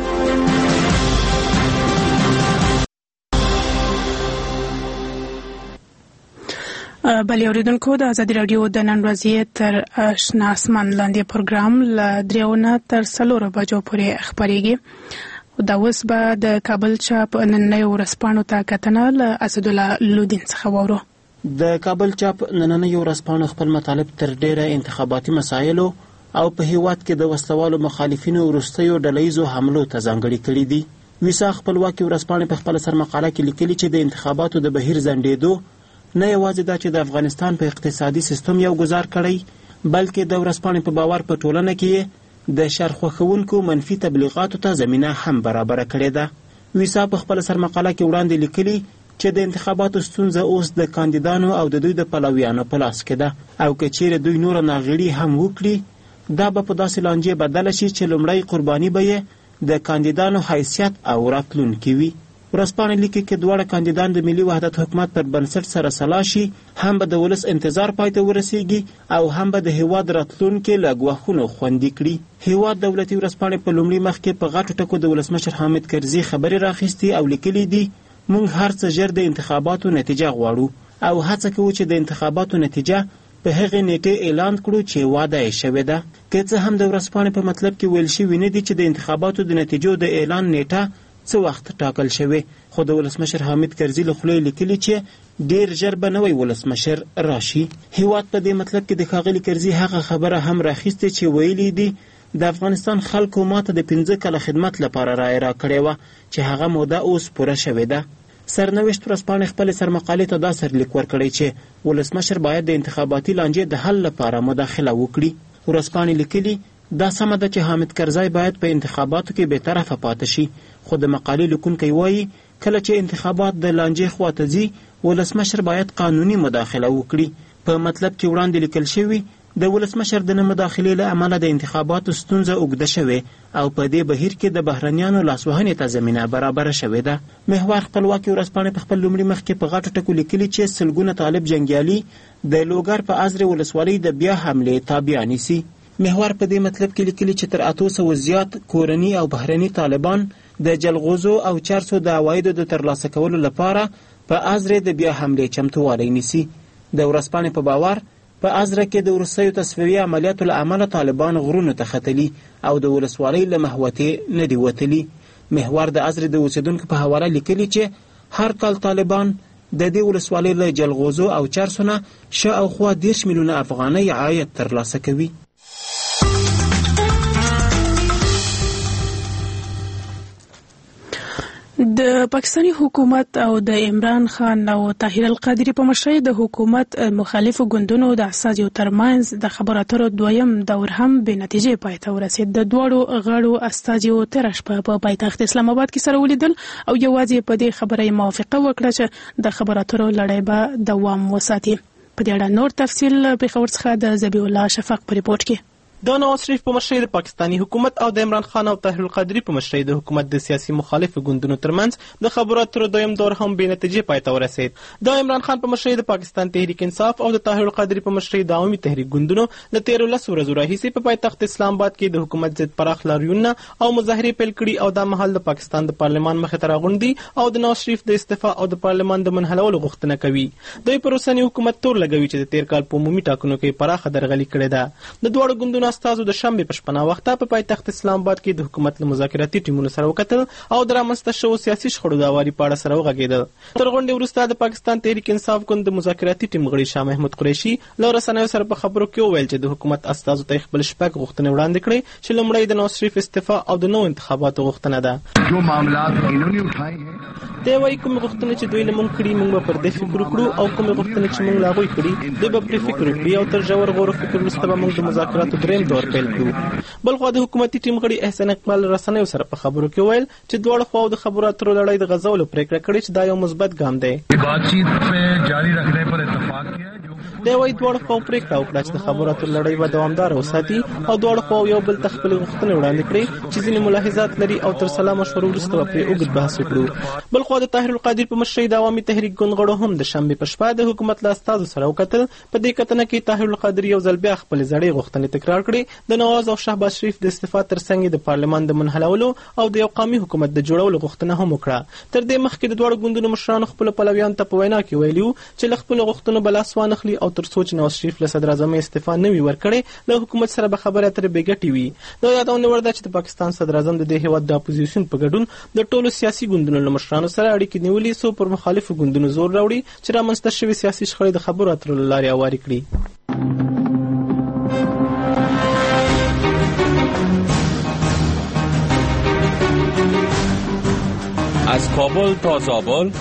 بلې اوریدونکو، د ازادي راډیو د نن ورځې تر شنه اسمان لاندې پروګرام له دریو نه تر څلورو بجو پورې خپرېږي. دا اوس به د کابل چاپ نننیو ورځپاڼو ته کتنه له اسدالله لودین څخه واورو. د کابل چاپ نننیو ورځپاڼو خپل مطالب تر ډیره انتخاباتي مسایلو او په هیواد کې د وسلوالو مخالفینو وروستیو ډلهیزو حملو ته ځانګړي کړي دي. ویسا خپلواکي ورځپاڼې په خپله سرمقاله کې لیکلي چې د انتخاباتو د بهیر ځنډېدو نه یوازې دا چې د افغانستان په اقتصادي سیستم یو ګزار کړی، بلکې د ورځپاڼې په باور په ټولنه کې د شر خوښونکو منفي تبلیغاتو ته زمینه هم برابره کړې ده. ویسا په خپل سرمقاله کې وړاندې لیکلي چې د انتخاباتو ستونزه اوس د کاندیدانو او د دوی د پلویانو په لاس کې ده او که چیرې دوی نور ناغړي هم وکړي دا به په داسې لانجې بدله شي چې لومړی قرباني به یې د کاندیدانو حیثیت او راتلونکي وي. ورځپاڼه لیکي چې دواړه کاندیدان د ملي وحدت حکومت پر بنسټ سره سلا شي، هم به د ولس انتظار پای ته ورسیږي او هم به د هیواد راتلونکي له ګواښونو خوندي کړي. هیواد دولتي ورځپاڼې په لومړي مخ کې په غټو ټکو د ولسمشر حامد کرزي خبرې راخیستي او لیکلي دي موږ هر څه ژر د انتخاباتو نتیجه غواړو او هڅه کوو چې د انتخاباتو نتیجه په هغې نیټې اعلان کړو چې وعده یې شوې ده. که څه هم د ورځپاڼې په مطلب کې ویل شوي نه دي چې د انتخاباتو د نتیجو د اعلان نیټه څه وخت ټاکل شوی، خو د ولسمشر حامد کرزي له خولې لیکلي چې ډیر ژر به نوی ولسمشر راشي. هیواد په دې مطلب کې د ښاغلي کرزي هغه خبره هم راخیستې چې ویلي دي د افغانستان خلکو ماته د پنځه کاله خدمت لپاره رایه راکړې وه چې هغه موده اوس پوره شوې ده. سرنوشت ورځپاڼې خپلې سرمقالې ته دا سرلیک ورکړی چې ولسمشر باید د انتخاباتي لانجې د حل لپاره مداخله وکړي. ورځپاڼې لیکلي دا سمه ده چې حامد کرزی باید په انتخاباتو کې بېطرفه پاتې شي، خو د مقالې لیکونکی وایي کله چې انتخابات د لانجې خواته ځي ولسمشر باید قانوني مداخله وکړي. په مطلب کې وړاندې لیکل شوي د ولسمشر د نه مداخلې له امله د انتخاباتو ستونزه اوږده شوې او په دې بهیر کې د بهرنیانو لاسوهنې ته زمینه برابره شوې ده. محور خپلواکي ورځپاڼې په خپل لومړي مخ کې په غټو ټکو لیکلي چې سلګونه طالب جنګیالي د لوګر په ازرې ولسوالۍ د بیا حملې تابع نیسي. محور په دې مطلب کې لیکلي چې تر اتو سوو زیات کورني او بهرني طالبان د جلغوزو او چرسو د عوایدو د ترلاسه کولو لپاره په ازرې د بیا حملې چمتووالی نیسي. د ورځپاڼې په باور په ازره کې د وروستیو تصفیوي عملیاتو له امله طالبان غرونو ته ختلي او د ولسوالۍ له محوطې نه دي وتلي. محور د ازرې د اوسیدونکو په حواله لیکلي چې هر کال طالبان د دې ولسوالۍ له جلغوزو او چرسو نه شاوخوا دېرش میلیونه افغانۍ عاید ترلاسه کوي. د پاکستاني حکومت او د عمران خان او طاهر القادری په مشرۍ د حکومت مخالفو ګوندونو د اساسیو ترمنځ د خبرو اترو دویم دور هم بې نتیجې پای ته ورسېد. د دواړو غړو استازیو تېره شپه په پایتخت اسلام آباد کې سره ولیدل او یوازې په دې خبره یې موافقه وکړه چې د خبرو اترو لړۍ به دوام وساتي. په دې اړه نور تفصیل پېښور څخه د ذبیح الله شفق په ریپورټ کې. د نواز شریف په مشرۍ د پاکستاني حکومت او د عمران خان او طاهر القادری په مشرۍ د حکومت د سیاسي مخالفو ګوندونو ترمنځ د خبرو اترو دویم دور هم بې نتیجې پای ته ورسېد. د عمران خان په مشرۍ د پاکستان تحریک انصاف او د طاهر القادری په مشرۍ د عوامي تحریک ګوندونو د تیرو لسو ورځو راهیسې په پایتخت اسلام آباد کې د حکومت ضد پراخ لاریونونه او مظاهرې پیل کړي او دا مهال د پاکستان د پارلمان مخې ته راغونډي او د نواز شریف د استعفا او د پارلمان د منحلولو غوښتنه کوي. دوی پر اوسني حکومت تور لګوي چې د تیر کال په عمومي ټاکنو کې پراخه درغلي کړې ده. د دواړو ګوندونو استازو د شنبې په شپه ناوخته په پایتخت اسلام آباد کې د حکومت له مذاکراتي ټیمونو سره وکتل او د رامنځته شوو سیاسي شخړو د هواري په اړه سره وغږېدل. تر غونډې وروسته د پاکستان تحریک انصاف ګوند د مذاکراتي ټیم غړي شاه محمود قریشي له رسنیو سره په خبرو کې وویل چې د حکومت استازو ته خپل شپږ غوښتنې وړاندې کړې چې لومړی د نواز شریف استعفا او د نوو انتخاباتو غوښتنه ده. جو معاملات انہوں نے اٹھائے ہیں دی وايي کومې غوښتنې چې دوی له موږ کړي موږ به پر دې فکر وکړو او کومې غوښتنې چې موږ له هغوی کړي دوی به پرې فکر وکړي او تر ژور غور او فکر وروسته به موږ د مذاکراتو درېیم دور پیل کړو. بلخوا د حکومتي ټیم غړي احسان اقبال رسنیو سره په خبرو کې ویل چې دواړو خواو د خبرو اترو لړۍ د غځولو پرېکړه کړې چې دا یو مثبت ګام دی. باتچیت په جاری رکھنے پر اتفاق کیا دی وايي دواړو خواو پرېکړه وکړه چې د خبرو اترو لړۍ به دوامداره وساتي او دواړو خواو یو بل ته خپلې غوښتنې وړاندې کړي چې ځینې ملاحظات لري او تر سلا مشورو وروسته به پرې اوږد بحث وکړو. بلخوا د طاهر القادر په مشرۍ د عوامي تحریک ګوند غړو هم د شنبې په شپه د حکومت له استازو سره وکتل. په دې کتنه کې طاهر القادر یو ځل بیا خپلې زړې غوښتنې تکرار کړې. د نواز او شهباز شریف د استعفا ترڅنګ د پارلمان د منحلولو او د یو قومي حکومت د جوړولو غوښتنه هم وکړه. تر دې مخکې د دواړو ګوندونو مشرانو خپلو پلویانو ته په وینا کې ویلي وو چې له خپلو غوښتنو به لاس وانخلي او تر څو چې نواز شریف له صدر اعظم استعفا نه وي ورکړې له حکومت سره به خبرې اترې بې ګټې وي. دا یادونه وړ ده چې د پاکستان صدر اعظم د دې هېواد د اپوزیسیون په ګډون د ټولو سیاسي ګوندونو له مشرانو سره اړیکې نیولي څو پر مخالفو ګوندونو زور راوړي چې رامنځته شوي سیاسي شخړې د خبرو اترو له لارې هوارې کړي. از کابل تا زابل،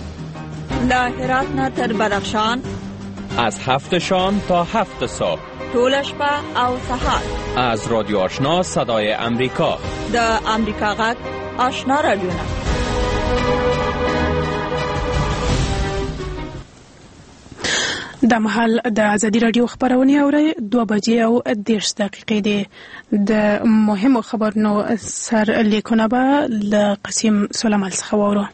له هرات نه تر بدخشان، از هفت شام تا هفت صبح، ټول شپه او سهار. از رادیو آشنا صدای امریکا، د امریکا غږ آشنا رادیو نه. د مهال د ازادي رادیو خبرونه اوري دوه بجې او دېرش دقیقې دي. د مهمو خبرونو سر لیکونه به له قسیم سلیمان څخه واورو.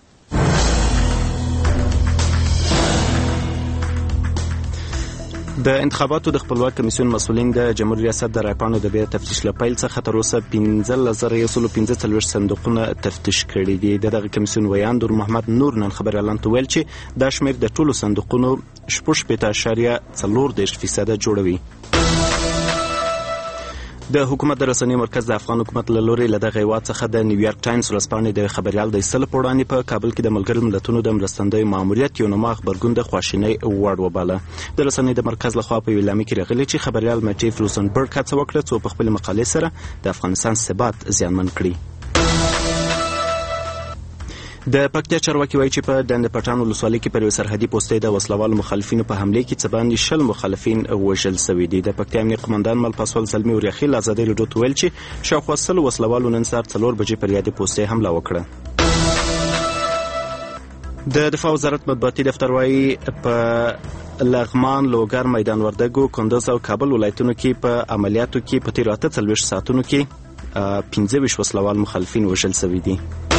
د انتخاباتو د خپلواک کمیسیون مسؤلین د جمهوریت ریاست د رایپانو د بیا تفتیش لپاره څخه تر اوسه پنځه زره یو سل پنځه څلوېښت صندوقونه تفتیش کړي دي. دغه کمیسیون ویان دور محمد نور نن خبر اعلان ویل چې دا شمیر د ټولو صندوقونو شپږ شپېته اعشاریه څلور دېرش فیصده جوړوي. د حکومت د رسنیو مرکز د افغان حکومت له لوري له دغه هیواد څخه د نیویارک ټایمز ورځپاڼې د خبریال د ایستلو په وړاندې په کابل کې د ملګرو ملتونو د مرستندوی ماموریت یو نامه خبرګون د خواشینۍ وړ وباله. د رسنیو د مرکز لخوا په یوه اعلامیه کې راغلي چې خبریال مټیف روزنبرګ هڅه وکړه څو په خپل مقالې سره د افغانستان ثبات زیانمن کړي. د پکتیا چارواکي وایي چې په ډنډ پټان ولسوالۍ کې پر یو سرحدي پوستې د وسلوالو مخالفینو په حمله کې څه باندې شل مخالفین وژل شوي دي. د پکتیا امنیه قومندان مل پاسوال زلمي وریاخیل ازادي راډیو ته ویل چې شاوخوا سلو وسلوالو نن سهار څلور بجې پر یادې پوستې حمله وکړه. د دفاع وزارت مطبوعاتي دفتر وایي په لغمان، لوګر، میدان وردګو، کندوز او کابل ولایتونو کې په عملیاتو کې په تیرو اته څلوېښت ساعتونو کې پنځه ویشت وسلوال مخالفین وژل شوي دي.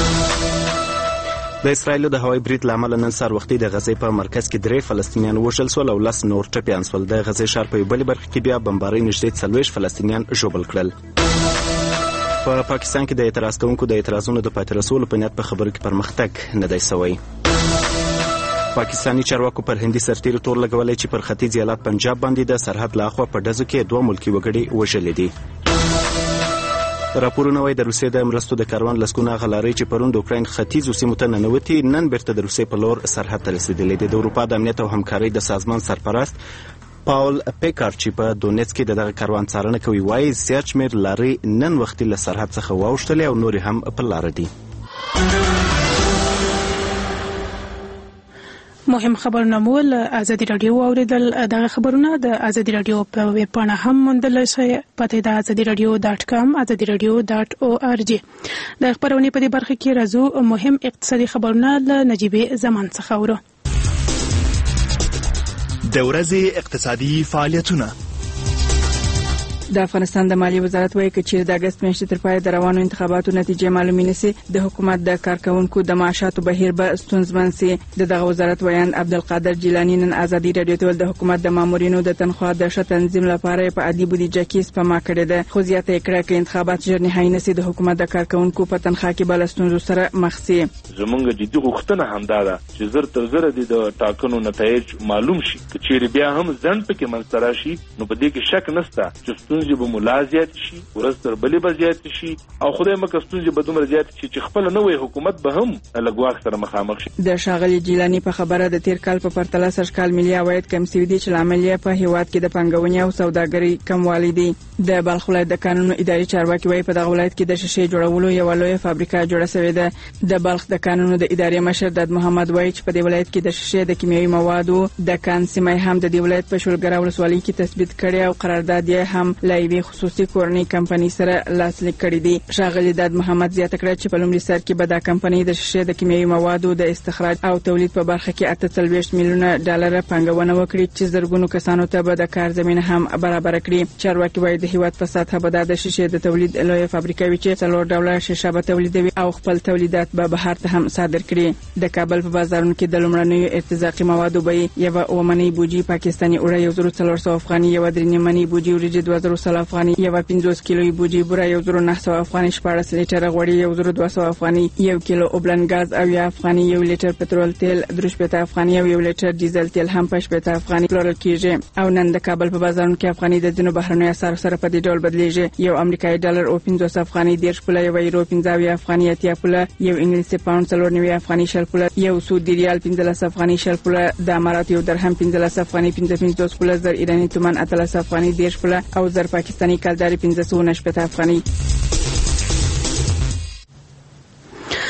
د اسرایلو د هوایي برید له امله نن سهار وختي د غزې په مرکز کې درې فلسطینیان وژل شول او لس نور ټپیان شول. د غزې ښار په یوه بلې برخه کې بیا بمبارۍ نږدې څلوېښت فلسطینیان ژوبل کړل. په پا پاکستان کې د اعتراض کوونکو د اعتراضونو د پای ته رسولو په نیت په خبرو کې پرمختګ نه دی شوی. پاکستاني چارواکو پر هندي سرتیرو تور لګولی چې پر ختیځ ایالات پنجاب باندې د سرحد له اخوا په ډزو کې دوه ملکي وګړي وژلي دي. راپورونه وايي د روسیې د مرستو د کاروان لسګونه غلارۍ چې پرون د اوکراین ختیځو سیمو ته ننوتي نن بیرته د روسیې په لور سرحد ته رسېدلې دي. د اروپا د امنیت او همکارۍ د سازمان سرپرست پاول پیکار چې په دونیتس کې دغه کاروان څارنه کوي وایي زیات شمېر لارۍ نن وختي له سرحد څخه واوښتلې او نورې هم په لاره دي. مهم خبرونه مو له ازادي راډیو اوریدل. دغه خبرونه د ازادي راډیو په ویب پاڼه هم موندلی شئ. پته د ازادي راډیو ډاټ کام ازادي راډیو ډاټ او آر جی. د خبرونې په دې برخه کې راځو مهم اقتصادي خبرونه له نجیبې زمان څخه اورو. د ورځې اقتصادي فعالیتونه. د افغانستان د مالیې وزارت وایي چې د اگست میاشتې تر پای د روانو انتخاباتو نتیجې معلومې نشي د حکومت د کارکونکو د معاشاتو بهیر به ستونزمن سي. د دغه وزارت ویان عبدالقادر جیلانی نن ازادي راډیو ته د حکومت د مامورینو د تنخواه د ښه تنظیم لپاره په عادي بودیجه کې سپما کړې ده. خو زیاته کړه چې انتخابات ژر نهایی نشي د حکومت د کارکونکو په تنخواه کې بل ستونزو سره مخ سي. زمونږ جدي غوښتنه همدا ده چې زر تر زر د ټاکنو نتایج معلوم شي. چې بیا هم ځند پکې منځ راشي نو په دې کې شک نشته چې ستونزې به ملا زیات شي، ورځ تر بلې به زیات شي او خدای مکه ستونزې به دومره زیات شي چې خپل نوې حکومت به هم لګواښ سره مخامخ شي. د ښاغلي جیلانی په خبره د تیر کال په پرتله سږکال ملي عواید کم شوي دي چې لامل یې په هیواد کې د پانګونې او سوداګرۍ کموالی دی. د بلخ ولایت د قانون اداري چارواکي وایي په دغه ولایت کې د شیشې جوړولو یوه لویه فابریکه جوړه شوې ده. د بلخ د قانون د ادارې مشر داد محمد وایي چې په دې ولایت کې د شیشې د کیمیاوي موادو د کان سیمه هم د دې ولایت په شولګره ولسوالۍ کې تثبیت کړي او قرارداد یې هم له یوې خصوصي کورنۍ کمپنۍ سره لاسلیک کړی دی. ښاغلي داد محمد زیاته کړه چې په لومړي سر کې به دا کمپنۍ د شیشې د کیمیاوي موادو د استخراج او تولید په برخه کې اته څلوېښت میلیونه ډالر پانګونه وکړي چې زرګونو کسانو ته به د کار زمینه هم برابر کړي. چارواکي وایي د هیواد په سطحه به د شیشې د تولید لویه فابریکه وي چې څلور ډوله شیشه به تولیدوي او خپل تولیدات به بهر ته هم صادر کړي. د کابل په بازارونو کې د لومړنیو ارتزاقي موادو بیې یوه اومنۍ بوجي پاکستاني اوړه یو زر څلور سوه افغاني، یوه درې نیمنۍ بوجي وریجې دوه زره سل افغاني، یوه پنځوس کیلوي بوجي بوره یو زر نه سوه افغاني، شپاړس لیټره غوړي یو زر دوه سوه افغاني، یو کیلو اوبلن ګاز او یا افغاني، یو لیټر پټرول تیل درې شپېته افغاني او یو لیټر ډیزل تیل هم په شپېته افغاني پلورل کیږي. او نن د کابل په بازارونو کې افغاني د ځینو بهرنیو اسعارو سره په دې ډول بدلیږي. یو امریکایي ډالر او پنځوس افغاني دېرش پوله، یو یورو پنځه اویا افغاني اتیا پوله، یو انګلیسي پاوند څلور نوي افغاني شل پوله، یو سعودي ریال پنځلس افغاني شل پوله، د اماراتو یو درهم پنځلس افغاني پنځه پنځوس پوله، زر ایراني تومان اتلس افغاني دېرش پوله او زر پاکستاني کلداري پنځه سوه نه شپېته افغاني.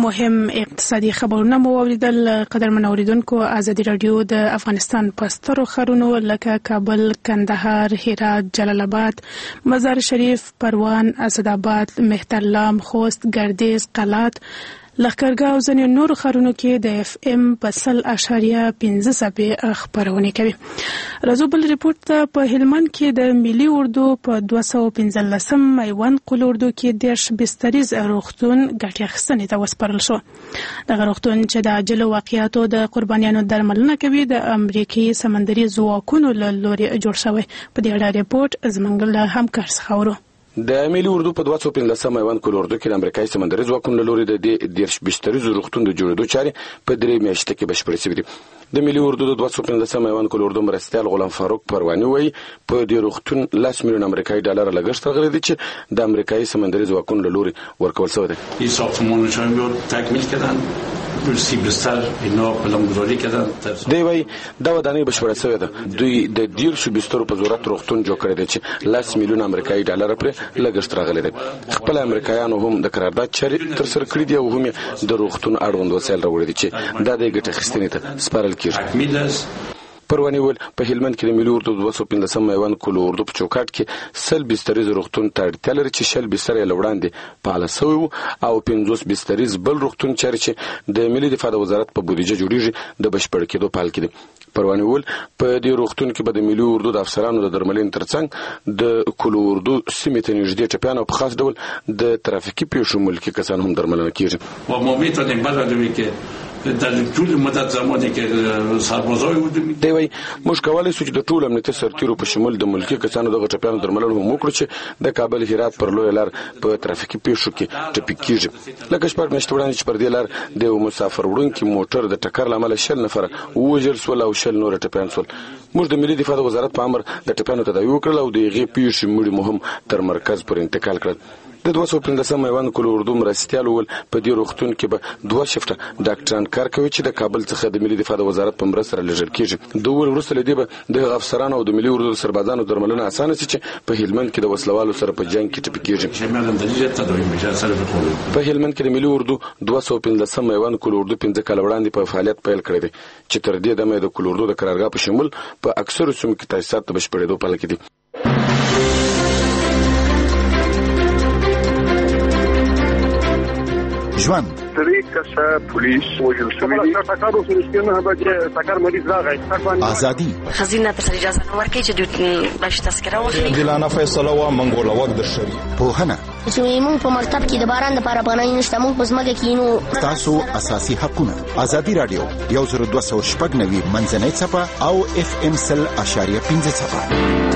مهم اقتصادي خبرونه مو اوریدل. قدرمن اوریدونکو، ازادي رادیو د افغانستان په سترو ښارونو لکه کابل، کندهار، هرات، جلال آباد، مزار شریف، پروان، اسداباد، مهترلام، خوست، ګردیز، قلات، لښکرګاه او ځینې نورو ښارونو کې د اف ام په سل اشاریه پنځه څپې خپرونې کوي. راځو بل ریپورت ته. په هلمند کې د ملي اردو په دوه سوه پنځلسم میوند قول اردو کې دېرش بستریز روغتون ګټې اخیستنې ته وسپارل شو. دغه روغتون چې د عاجلو واقعیاتو د قربانیانو درملنه کوي د امریکایي سمندري ځواکونو له لوري جوړ شوی. په دې اړه ریپورت زموږ له همکار څخه اورو. د ملي اردو په دوه سوه پنځلسم میوند قول اردو کې د امریکایي سمندري ځواکونو له لوري د دې دېرش بستریزو روغتون د جوړېدو چارې په درې میاشتو کې بشپړې شوې دي. د ملي اردو د دوه سوه پنځلسم میوند قول اردو مرستیال غلام فاروق پرواني وایي په دې روغتون لس میلیون امریکایي ډالر لګښت راغلی دی چې د امریکایي سمندري ځواکونو له لوري ورکول شوی دی. این ساختمانشان رو تکمیل کردن، سی بستر اینا پلانگذاری کردن. دی وایي دا ودانۍ بشپړه شوې ده. دوی د دېرشو بسترو په ضرورت روغتون جوړ کړی دی چې لس میلیون امریکایي ډالر پرې لګښت راغلی دی. خپل امریکایانو هم د قرارداد چارې ترسره کړې دي او هم د روغتون اړوند وسایل راوړي دي چې دا د ګټې اخیستنې ته سپارل کېږي. پرواني ویل په هلمند کې د ملي اردو دوه سوه پنځلسم میوند قول اردو په چوکاټ کې سل بستریز روغتون ته اړتیا لري چې شل بستر یې له وړاندې فعاله سوی وو او پنځوس بستریز بل روغتون چارې چې د ملي دفاع د وزارت په بودیجه جوړیږي د بشپړ کېدو په حال کې دي. پرواني ویل په دې روغتون کې به د ملي اردو د افسرانو د درملنې ترڅنګ د قول اردو سیمې ته نږدې ټپیان او په خاص ډول د ترافیکي پیښو ملکي کسان هم درملنه کېږي. و ما میتونیم بدونیم که در طول مدت زمانی که سربازای اردو دی وایي موږ کولی شو چې د ټولو امنیتي سرتیرو په شمول د ملکي کسانو دغه ټپیانو درملنه هم وکړو چې د کابل هرات پر لویه لار په ترافیکي پیښو کې ټپي کېږي. لکه شپږ میاشتې وړاندې چې پر دې لار د یو مسافر وړونکي موټر د ټکر له امله شل نفره ووژل شول او شل نور ټپیان شول. موږ د ملي دفاع د وزارت په امر د ټپیانو تداوي وکړل او د هغې پیښې مړي مو هم تر مرکز پر انتقال کړل. د دوه سوه پنځلسم میوند قول اردو مرستیال ول په دې روغتون کې به دوه شفته ډاکټران کار کوي چې د کابل څخه د ملي دفاع د وزارت په مرسته لږل کېږي. دوه وروسته لدی به د افسرانو او د ملي اردو سربازانو درملنه اسانه شي چې په هلمند کې د وسلوالو سره په جنگ کې ټپي کېږي. په هلمند کې د ملي اردو دوه سوه پنځلسم میوند قول اردو پنځه کال وړاندې په فعالیت پیل کړی دی چې تر دې دمه د قول اردو د قرارګاه په شمول په اکثرو سیمو کې تاسیسات د بشپړېدو په حال کې دي. ژوند درې کسه پولیس وژل شوي دي. ټکر وسو نه بچ ټکر مریض راغی. ازادي خزینه ته اجازه نه ورکړي چې دوی باش تذکره واخلي. دلانه فیصله وا منګول وخت در شری په هنه چې موږ په مکتب کې د باران لپاره باندې نشته. موږ په ځمکه کې نو تاسو اساسي حقوقونه. ازادي رادیو یو زر دوه سوه شپږ نوي منځنۍ صفه او اف ام سل اشاریه پنځه صفه.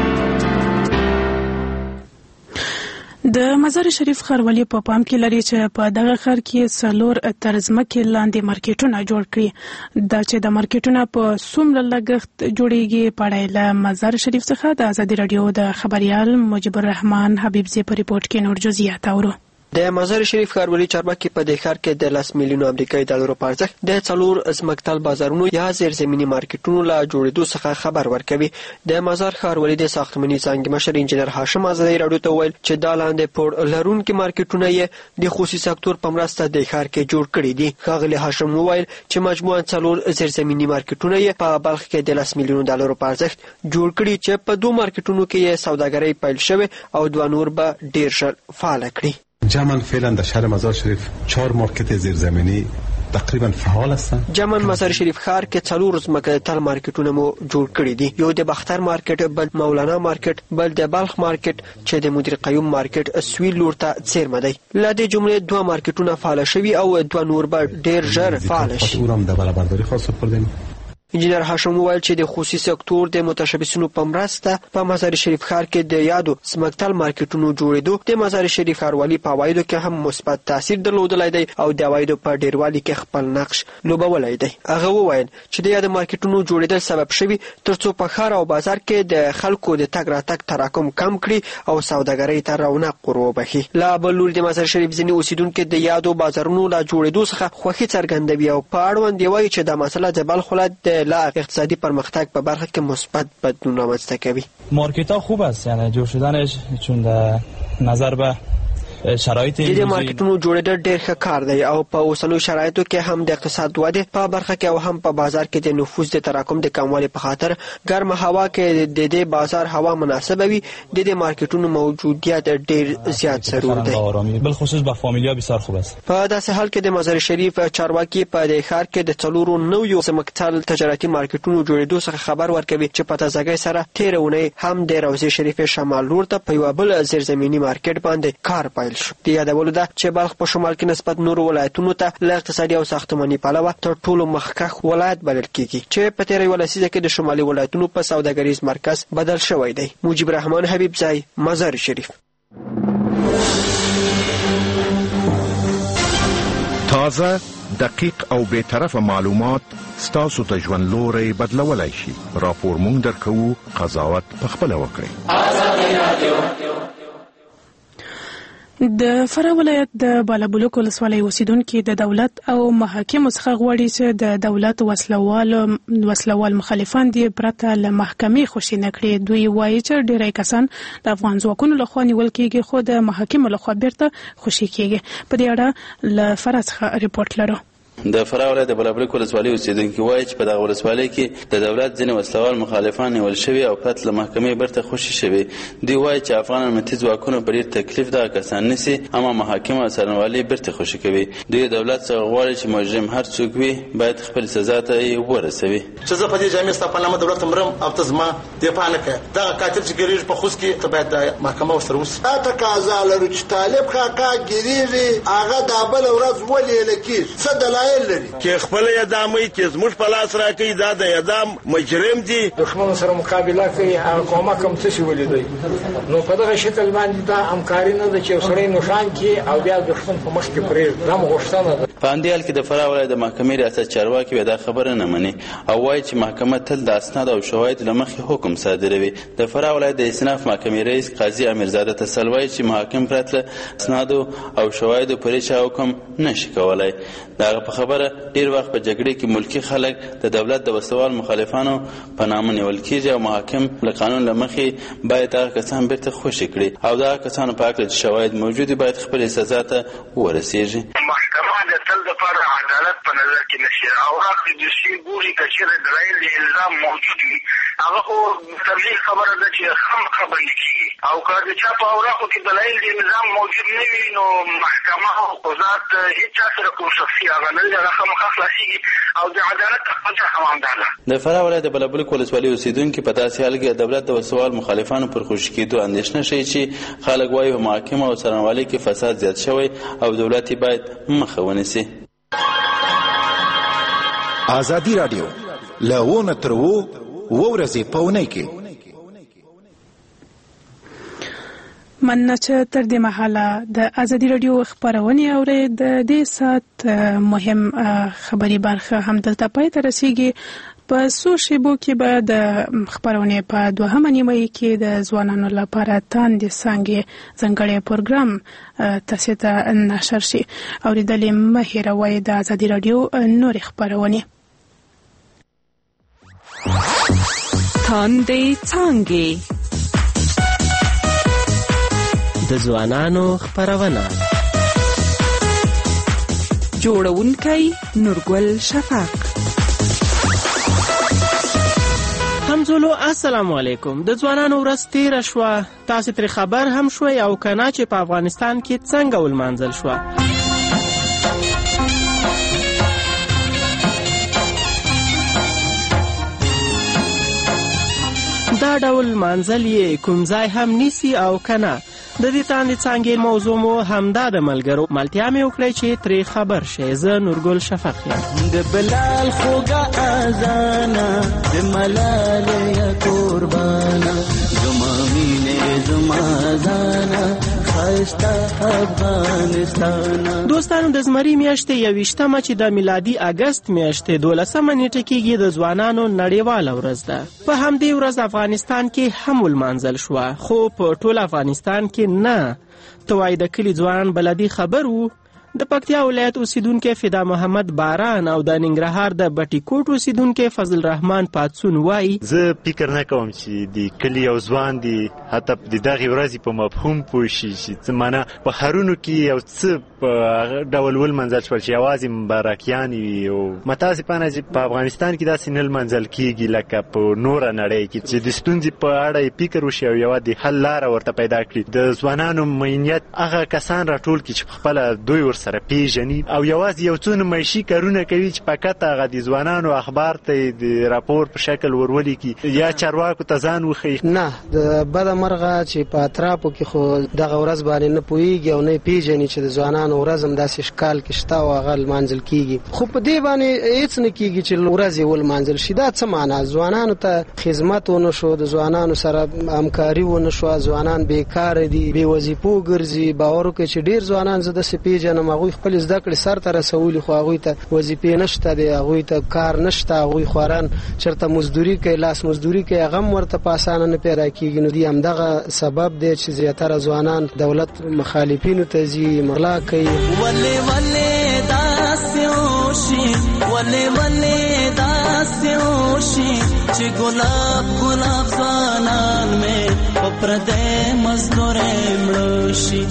د مزار شریف ښاروالي په پام کې لري چې په دغه ښار کې څلور تر ځمکې لاندې مارکیټونه جوړ کړي. دا چې د مارکیټونه په څومره لګښت جوړیږي په اړه له مزار شریف څخه د ازادي رادیو د خبريال مجيب الرحمن حبيبزي په ریپورت کې نور جزئیات اورو. د مزار شریف ښاروالي چارواکي په دې ښار کې د لس میلیونو امریکایي ډالرو په ارزښت د څلور ځمکتل بازارونو یا زیرزمینی مارکیټونو له جوړېدو څخه خبر ورکوي. د مزار ښاروالي د ساختماني څانګې مشر انجنیر هاشم ازادي رادیو ته ویل چې دا لاندې پوړ لرونکي مارکیټونه یې د خصوصي سکتور په مرسته د ښار کې جوړ کړي دي. ښاغلي هاشم وویل چې مجموعاً څلور زیرزمینی مارکیټونه یې په بلخ کې د لس میلیونو ډالرو په ارزښت جوړ کړي چې په دوه مارکیټونو کې یې سوداګري پیل شوې او دوه نور به ډېر ژر فعال کړي. جمعاً فعلا در شهر مزار شریف چهار مارکت زیرزمینی تقریبا فعال هستند. جمعاً مزار شریف ښار کې څلور ځمکتل مارکیټونه مو جوړ کړي دي. یو د بختر مارکیټ، بل مولانا مارکیټ، بل د بلخ مارکیټ چې د مدیر قیوم مارکیټ سویل لور ته څیرمه دی. له دې جملې دوه مارکیټونه فعال شوي او دوه نور به ډېر ژر فعال شي. اورم د برابرداری خاص سپردیم. انجنیر هاشم وویل چې د خصوصي سکتور د متشبثینو په مرسته په مزار شریف ښار کې د یادو ځمکتل مارکیټونو جوړېدو د مزار شریف ښاروالي په عوایدو کې هم مثبت تاثیر درلودلی دی او د عوایدو په ډیروالي کې خپل نقش لوبولی دی. هغه وویل چې د یادو مارکیټونو جوړېدل سبب شوي ترڅو په ښار او بازار کې د خلکو د تګ راتګ تراکم کم کړي او سوداګرۍ ته رونق ور وبخي. لا بل لوري د مزار شریف ځینې اوسیدونکو د یادو بازارونو له جوړېدو څخه خوښي څرګندوي او په اړوند یې وایي چې دا مسله د بلخ ولایت لا اقتصادی پرمختگ به برخی که مثبت بدلون رامنځته کوي. مارکت ها خوب است، یعنی جور شدنش چون نظر به شرایط د مارکیټونو جوړېدل ډېر ښه کار دی او په اوسنیو شرایطو کې هم د اقتصاد ودې په برخه کې او هم په بازار کې د نفوذ د تراکم د کموالي په خاطر ګرمه هوا کې د دې بازار هوا مناسبه وي د دې مارکیټونو موجودیت ډېر زیات ضرور دی. بالخصوص با فامیلیا بسیار خوب است. په داسې حال کې د مزار شریف چارواکي په دې ښار کې د څلورو نویو ځمکتل تجارتي مارکیټونو جوړېدو څخه خبر ورکوي چې په تازګۍ سره تېره اونۍ هم د روضې شریفې شمال لور ته په یوه بل زیرزمیني مارکیټ باندې کار پیل شو. د یادولو ده چې بلخ په شمال کې نسبت نورو ولایتونو ته له اقتصادي او ساختماني پلوه تر ټولو مخکښ ولایت بلل کېږي چې په تېره یوه لسیزه کې د شمالي ولایتونو په سوداګریز مرکز بدل شوی دی. مجيب الرحمن حبیب ځای مزار شریف. تازه، دقیق او بی‌طرفه معلومات ستاسو ته ژوند لوری بدلولای شي. راپور مونږ درکوو، قضاوت پخپله وکړئ. د فراه ولایت د بالابلوک ولسوالۍ اوسیدونکو د دولت او محاکمو څخه غواړي چې د دولت وسلوال وسلوال مخالفان دي پرته له محکمې خوشي نه کړي. دوی وایي چې ډېری کسان د افغان ځواکونو لخوا نیول کېږي خو د محاکمو لخوا بیرته خوشي کېږي. په دې اړه له فراه څخه ریپورت لرو. د فراه ولایت د بالابلوک ولسوالۍ اوسیدونکي وایي چې په دغه ولسوالۍ کې د دولت ځینې وسلوال مخالفان نیول شوي او پرته له محکمې بیرته خوشي شوي. دوی وایي چې افغان امنیتي ځواکونه په ډېر تکلیف دغه کسان نیسي اما محاکم او څارنوالۍ بیرته خوشي کوي. دوی دولت څخه غواړي چې مجرم هر څوک وي باید خپل سزا ته یې ورسوي. چې زه په دې جامې ستا په نامه دولت مرم او ته زما دفاع نه کوې. دغه قاتل چې ګیرېږي په خوست کې ته باید د محکمه ورسره وسي. دا تقاضا لرو چې طالب کاکا ګیرېږي هغه دا بله ورځ ولیېله کېږي. څه دلایل لري؟ خپل اعدامي چې زموږ په لاس راکوي دا د اعدام مجرم دي. دښمن سره مقابله کوي هغه قومه کوم څه شي ولیدي نو په دغه شکل باندې دا همکاري نه ده چې سړی نشان کې او بیا دښمن په مخ کې پرې دا غوښتنه ده. په همدې حال کې د فراه ولایت د محکمې ریاست چارواکي بیا دا خبره نه مني او وایي چې محکمه تل د اسناد او شواهد له مخې حکم صادروي. د فراه ولایت د استئناف محکمې رئیس قاضي امیرزاده تسل وایي چې محاکم پرته له اسناد او شواهد پرې چا حکم نشي کولای. دا په خبره ډیر وخت په جګړې کې ملکی خلک د دولت د وسوال مخالفانو په نامه نیول کېږي او محاکم له قانون له مخې باید هغه کسان بیرته خوشي کړي او دا کسانو په اړه چې شواهد موجود باید خپل سزا ته ورسیږي. محکمه د تل لپاره عدالت په نظر کې نشي او هغه د شی ګوري کچره دلایل د الزام موجود وي هغه خو تبلیغ خبره ده چې هم خبر کیږي او که چا په اوراقو کې دلایل د الزام موجود نه وي نو محکمه او قضات هیڅ سره کوم شخصي هغه نه لري هغه مخ خلاصيږي او د عدالت خپل حمام ده. د فراه ولایت د بالابلوک ولسوالۍ اوسیدونکو په داسې حال کې د دولت د وسوال مخالفانو پر خوشي کېدو اندېښنه شي چې خلک وايي په محاکم او څارنوالۍ کې فساد زیات شوی او دولت باید مخه ونیسي. ازادي رادیو له تر وو ورځې په اونۍ کې مننه چې تر دې مهاله د ازادي رادیو خبرونه اوري. د دې سات مهم خبري برخه هم دلته پای ته رسیږي. په څو شیبو کې به د خبرونه په دوهمه نیمه کې د ځوانانو لپاره تاندې څنګه ځانګړی پروګرام تاسو ته نشر شي. اوریدلې مه هېروئ د ازادي رادیو نور خبرونه. تاندې څنګه د ځوانانو خبرونه جوړونکی نورګل شفق. همزولو السلام علیکم. د ځوانانو ورځ تیره شوه. تاسو ترې خبر هم شوئ او کنه چې په افغانستان کې څنګه ولمانځل شوه. دا ډول منځل یې کوم ځای هم نیسي او کنه. د دې تاندې څانګې موضوع مو همدا د ملګرو ملتیا مې وکړی چې ترې خبر شئ. زه نورګل شفق یم. د بلال خوږه اذانه د ملالۍ قربانه زما مینې زما ځانه ښایسته افغانستانه. دوستانو د زمري میاشتې یویشتمه چې د میلادي اګست میاشتې دولسمه نیټه کېږي د ځوانانو نړیواله ورځ ده. په همدې ورځ افغانستان کې هم ولمانځل شوه خو په ټول افغانستان کې نه. ته وایې د کلي ځوانان بلدي خبر وو د پکتیا ولایت اوسیدونکو فدا محمد باران او د ننګرهار د بټي کوټ اوسیدونکو فضل رحمان پاتسون وایي زه فکر نه کوم چې د کلی او ځوان دی حتی د دغه ورځې په مفهوم پوه شي چې څه معنا په ښارونو کې یو څه په ډول ولمنځل شول چې یوازې مبارکیان وي او متاسفانه چې په افغانستان کې داسې نه لمنځل کېږي لکه په نوره نړۍ کې چې د ستونزې په اړه فکر وشي او یوه د حل لاره ورته پیدا کړي. د ځوانانو مینیت هغه کسان راټول کړي چې خپله دوی ورسره پیژني او یوازې یو څو نمایشي کارونه کوي چې فقط هغه د ځوانانو اخبار ته د راپور په شکل ورولېږي یا چارواکو ته ځان وښیي. نه د بده مرغه چې په اطرافو کې خو دغه ورځ باندې نه پوهېږي او نه یې پیژني چې د ځوانانو ورځ هم داسې ښکال کې شته او هغه لمانځل کېږي، خو په دې باندې هېڅ نه کېږي چې ورځ یې ولمانځل شي. دا څه معنا؟ ځوانانو ته خدمت ونه شو، د ځوانانو سره همکاري ونه شوه، ځوانان بېکاره دي، بې وظیفو ګرځي. باور وکړئ چې ډېر ځوانان زه داسې پیژنم هغوی خپلې زده کړې سر ته رسولي خو هغوی ته وظیفې نشته دی، هغوی ته کار نشته، هغوی خواران چېرته مزدوري کوي، لاس مزدوري کوي، هغه هم ورته په اسانه نه پیدا کېږي. نو دی همدغه سبب دی چې زیاتره ځوانان دولت مخالفینو ته ځي، مغلا کوي. ولې ولې داسې وشي، ولې ولې داسې وشي چې ګلاب ګلاب ځوانان مې په پردی مزدورۍ مړه شي.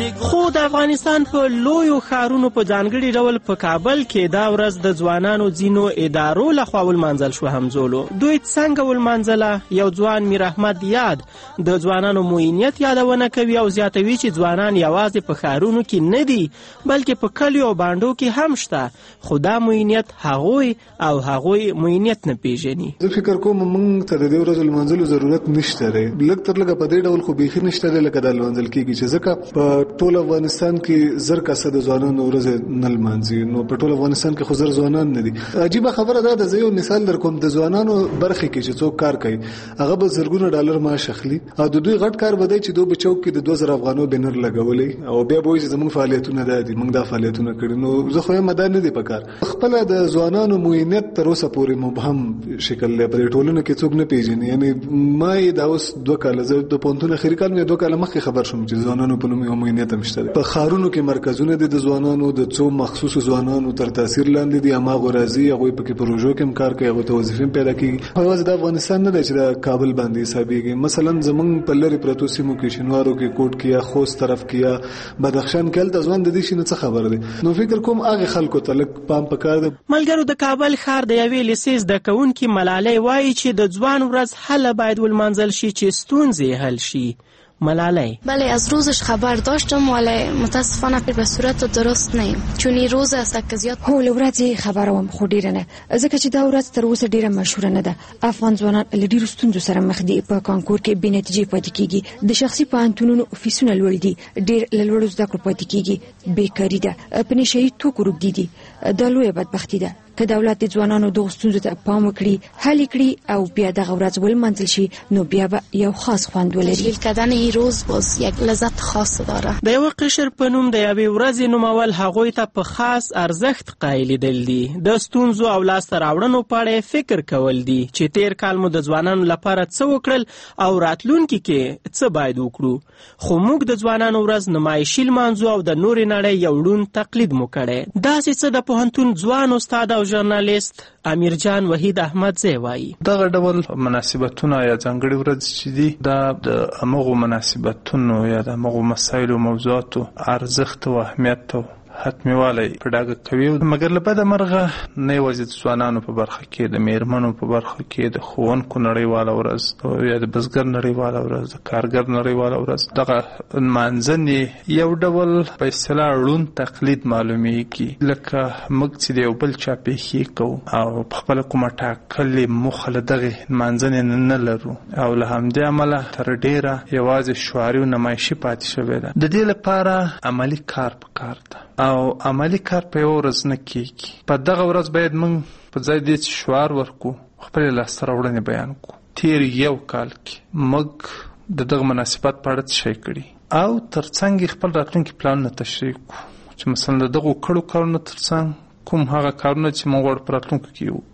خو د افغانستان په لویو ښارونو په ځانګړي ډول په کابل کې دا ورځ د ځوانانو ځینو ادارو لخوا ولمانځل شو. همزولو دوی څنګه ولمانځله؟ یو ځوان میر احمد یاد د ځوانانو معینیت یادونه کوي او زیاتوي چې ځوانان یوازې په ښارونو کې نه دي بلکې په کلیو او بانډو کې هم شته، خو دا معینیت هغوی او هغوی معینیت نه پیژني. زه فکر کوم موږ ته د دې ورځو لمانځلو ضرورت نشته دی، لږ تر لږه په دې ډول خو بیخي نشته دی لکه دا لمانځل کېږي چې ځکه په ټول افغانستان کې زر کسه د ځوانانو ورځ نه لمانځي. نو په ټول افغانستان کې خو زر ځوانان نه دي. عجیبه خبره ده، د زه یو مثال در کوم، د ځوانانو برخې کې چې څوک کار کوي هغه به زرګونه ډالر معاش اخلي او د دوی غټ کار به دی چې دوی به چوک کې د دوه زره افغانو بینر لګولي او بیا به وایي چې زموږ فعالیتونه دا دي، موږ دا فعالیتونه کړي. نو زه خو یم دا نه دي په کار. خپله د ځوانانو معینیت تر اوسه پورې مبهم شکل دی، په ټولنه کې څوک نه پیژني. یعنی ما یې دا اوس دوه کاله زه د پوهنتون اخري کال مې دوه کاله مخکې خبر شوم چې ځوانانو په نوم یو معینیت هم شته. په ښارونو کې مرکزونه دي د ځوانانو، د څو مخصوصو ځوانانو تر تاثیر لاندې دي، هماغو راځي هغوی پکې پروژو کې هم کار کوي، هغوی ته وظیفې هم پیدا کېږي. یوازې د افغانستان نه دی چې د کابل باندې حسابېږي. مثلا زمونږ په لرې پرتو سیمو کې شینوارو کې، کوټ کې یا خوست طرف کې یا بدخشان کې هلته ځوان د دې شي نه څه خبر دی. نو فکر کوم هغې خلکو ته لږ پام پکار دی. ملګرو د کابل ښار د یوې لیسې زده کوونکې ملالۍ وایي چې د ځوان ورځ هله باید ولمانځل شي چې ستونزې حل شي. ملاله بله از روزش خبر داشتم ولی متاسفانه به صورت درست نه، چون این روز است که زیاد هو لورځي خبروم خو ډیر نه، ځکه چې دا ورځ تر اوسه ډیره مشهور نه ده. افغان ځوانان له ډیرو ستونزو سره مخ دي، په کانکور کې بې نتیجې پاتې کیږي، د شخصي پوهنتونونو فیسونه لوړ دي، ډیر له لوړو زده کړو پاتې کیږي، بیکاري ده، په نشهیي توکو روږدي دي. دا لویه بدبختي ده. که دولت د ځوانانو دغو ستونزو ته پام وکړي، حل کړي او بیا دغه ورځ ولمانځل شي، نو بیا به یو خاص خوند ولري. تشکیل کردن این روز باز یک لذت خاص داره. د یو قشر په نوم د یوې ورځې نومول هغوی ته په خاص ارزښت قایلیدل دي. د ستونزو او لاسته راوړنو په اړه فکر کول دي چې تیر کال مو د ځوانانو لپاره څه وکړل او راتلونکي کې څه باید وکړو. خو موږ د ځوانانو ورځ نمایشي لمانځو او د نورې نړۍ یو ړوند تقلید مو کړی. داسې څه د پوهنتون ځوان استاد او ژورنالیست امیرجان وحید احمدزی وایي. دغه ډول مناسبتونه یا ځانګړي ورځ چې دي دا د همغو مناسبتونو یا د همغو مسایلو موضوعاتو ارزښت او اهمیت او حتمیوالی په ډاګه کوي. مګر له بده مرغه نه یوازې د ځوانانو په برخه کې، د میرمنو په برخه کې د ښوونکو نړیواله ورځ یا د بزګر نړیواله ورځ، د کارګر نړیواله ورځ، دغه نمانځنې یو ډول په اصطلاح ړوند تقلید معلومیږي، لکه موږ چې د یو بل چا پیښې کوو او په خپله کومه ټاکلې موخه له دغې نمانځنې نه لرو او له همدې امله تر ډېره یوازې شعاري او نمایشي پاتې شوې ده. د دې لپاره عملي کار پکار ده او عملی کار په یو ورځ نه کېږي. په دغه ورځ باید موږ په ځای دې چې شعار ورکو، خپلې لاسته راوړنې بیان کړو. تیر یو کال کې موږ د دغه مناسبت په اړه څه شی کړي او ترڅنګ یې خپل راتلونکي پلانونه تشریح کړو چې مثلا د دغو کړو کارونو ترڅنګ کوم هغه کارونه چې موږ غواړو په راتلونکي کې وکړو.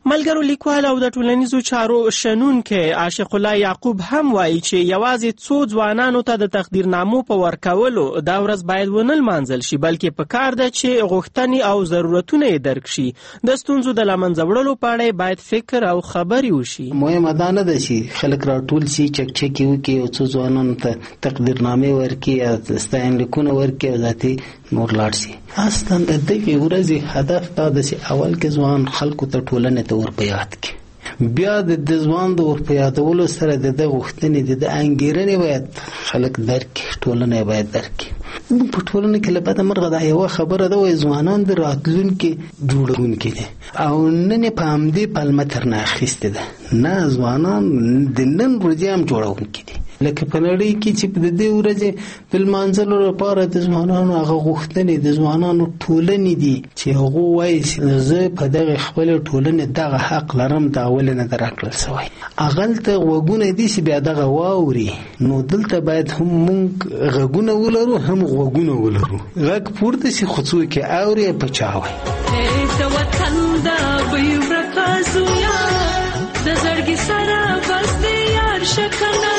ملګرو لیکوال او د ټولنیزو چارو شنونکی عاشق الله یعقوب هم وایي چې یوازې څو ځوانانو ته د تقدیرنامو په ورکولو دا ورځ باید ونه لمانځل شي، بلکې پکار ده چې غوښتنې او ضرورتونه یې درک شي. د ستونزو د له منځه وړلو په اړه باید فکر او خبرې وشي. مهمه دا نه ده چې خلک راټول شي چکچکې وکړي او څو ځوانانو ته تقدیرنامې ورکړي یا ستاینلیکونه ورکړي او ذاتي نور لاړ شي. اصلا د دغې ورځې هدف دا ده چې اول کې ځوان خلکو ته ټولنې ته ور په یاد کړي، بیا د ځوان د ور په یادولو سره د ده غوښتنې د ده انګېرنې باید خلک درک کړي، ټولنه باید درک کړي. په ټولنه کې له بده مرغه دا یوه خبره ده وایي ځوانان د راتلونکي جوړونکي دي او نن یې په همدې پلمه ترنه اخیستې ده. نه، ځوانان د نن ورځې هم جوړونکي دي. لکه په نړۍ کې چې د دې ورځې په لمانځلو لپاره د ځوانانو هغه غوښتنې د ځوانانو ټولنې دي چې هغه وایي زه په دغه خپل ټولنې دغه حق لرم، دا ولې نه درکړل شوی. هغلته غوږونه دي چې بیا دغه واوري. نو دلته باید هم موږ غوږونه ولرو هم غوږونه ولرو. غږ پورته شي خو څوک یې اوري په چا وایي. د وطن د بوی ورکازو یا د زړګي سره بس دی یار شکنه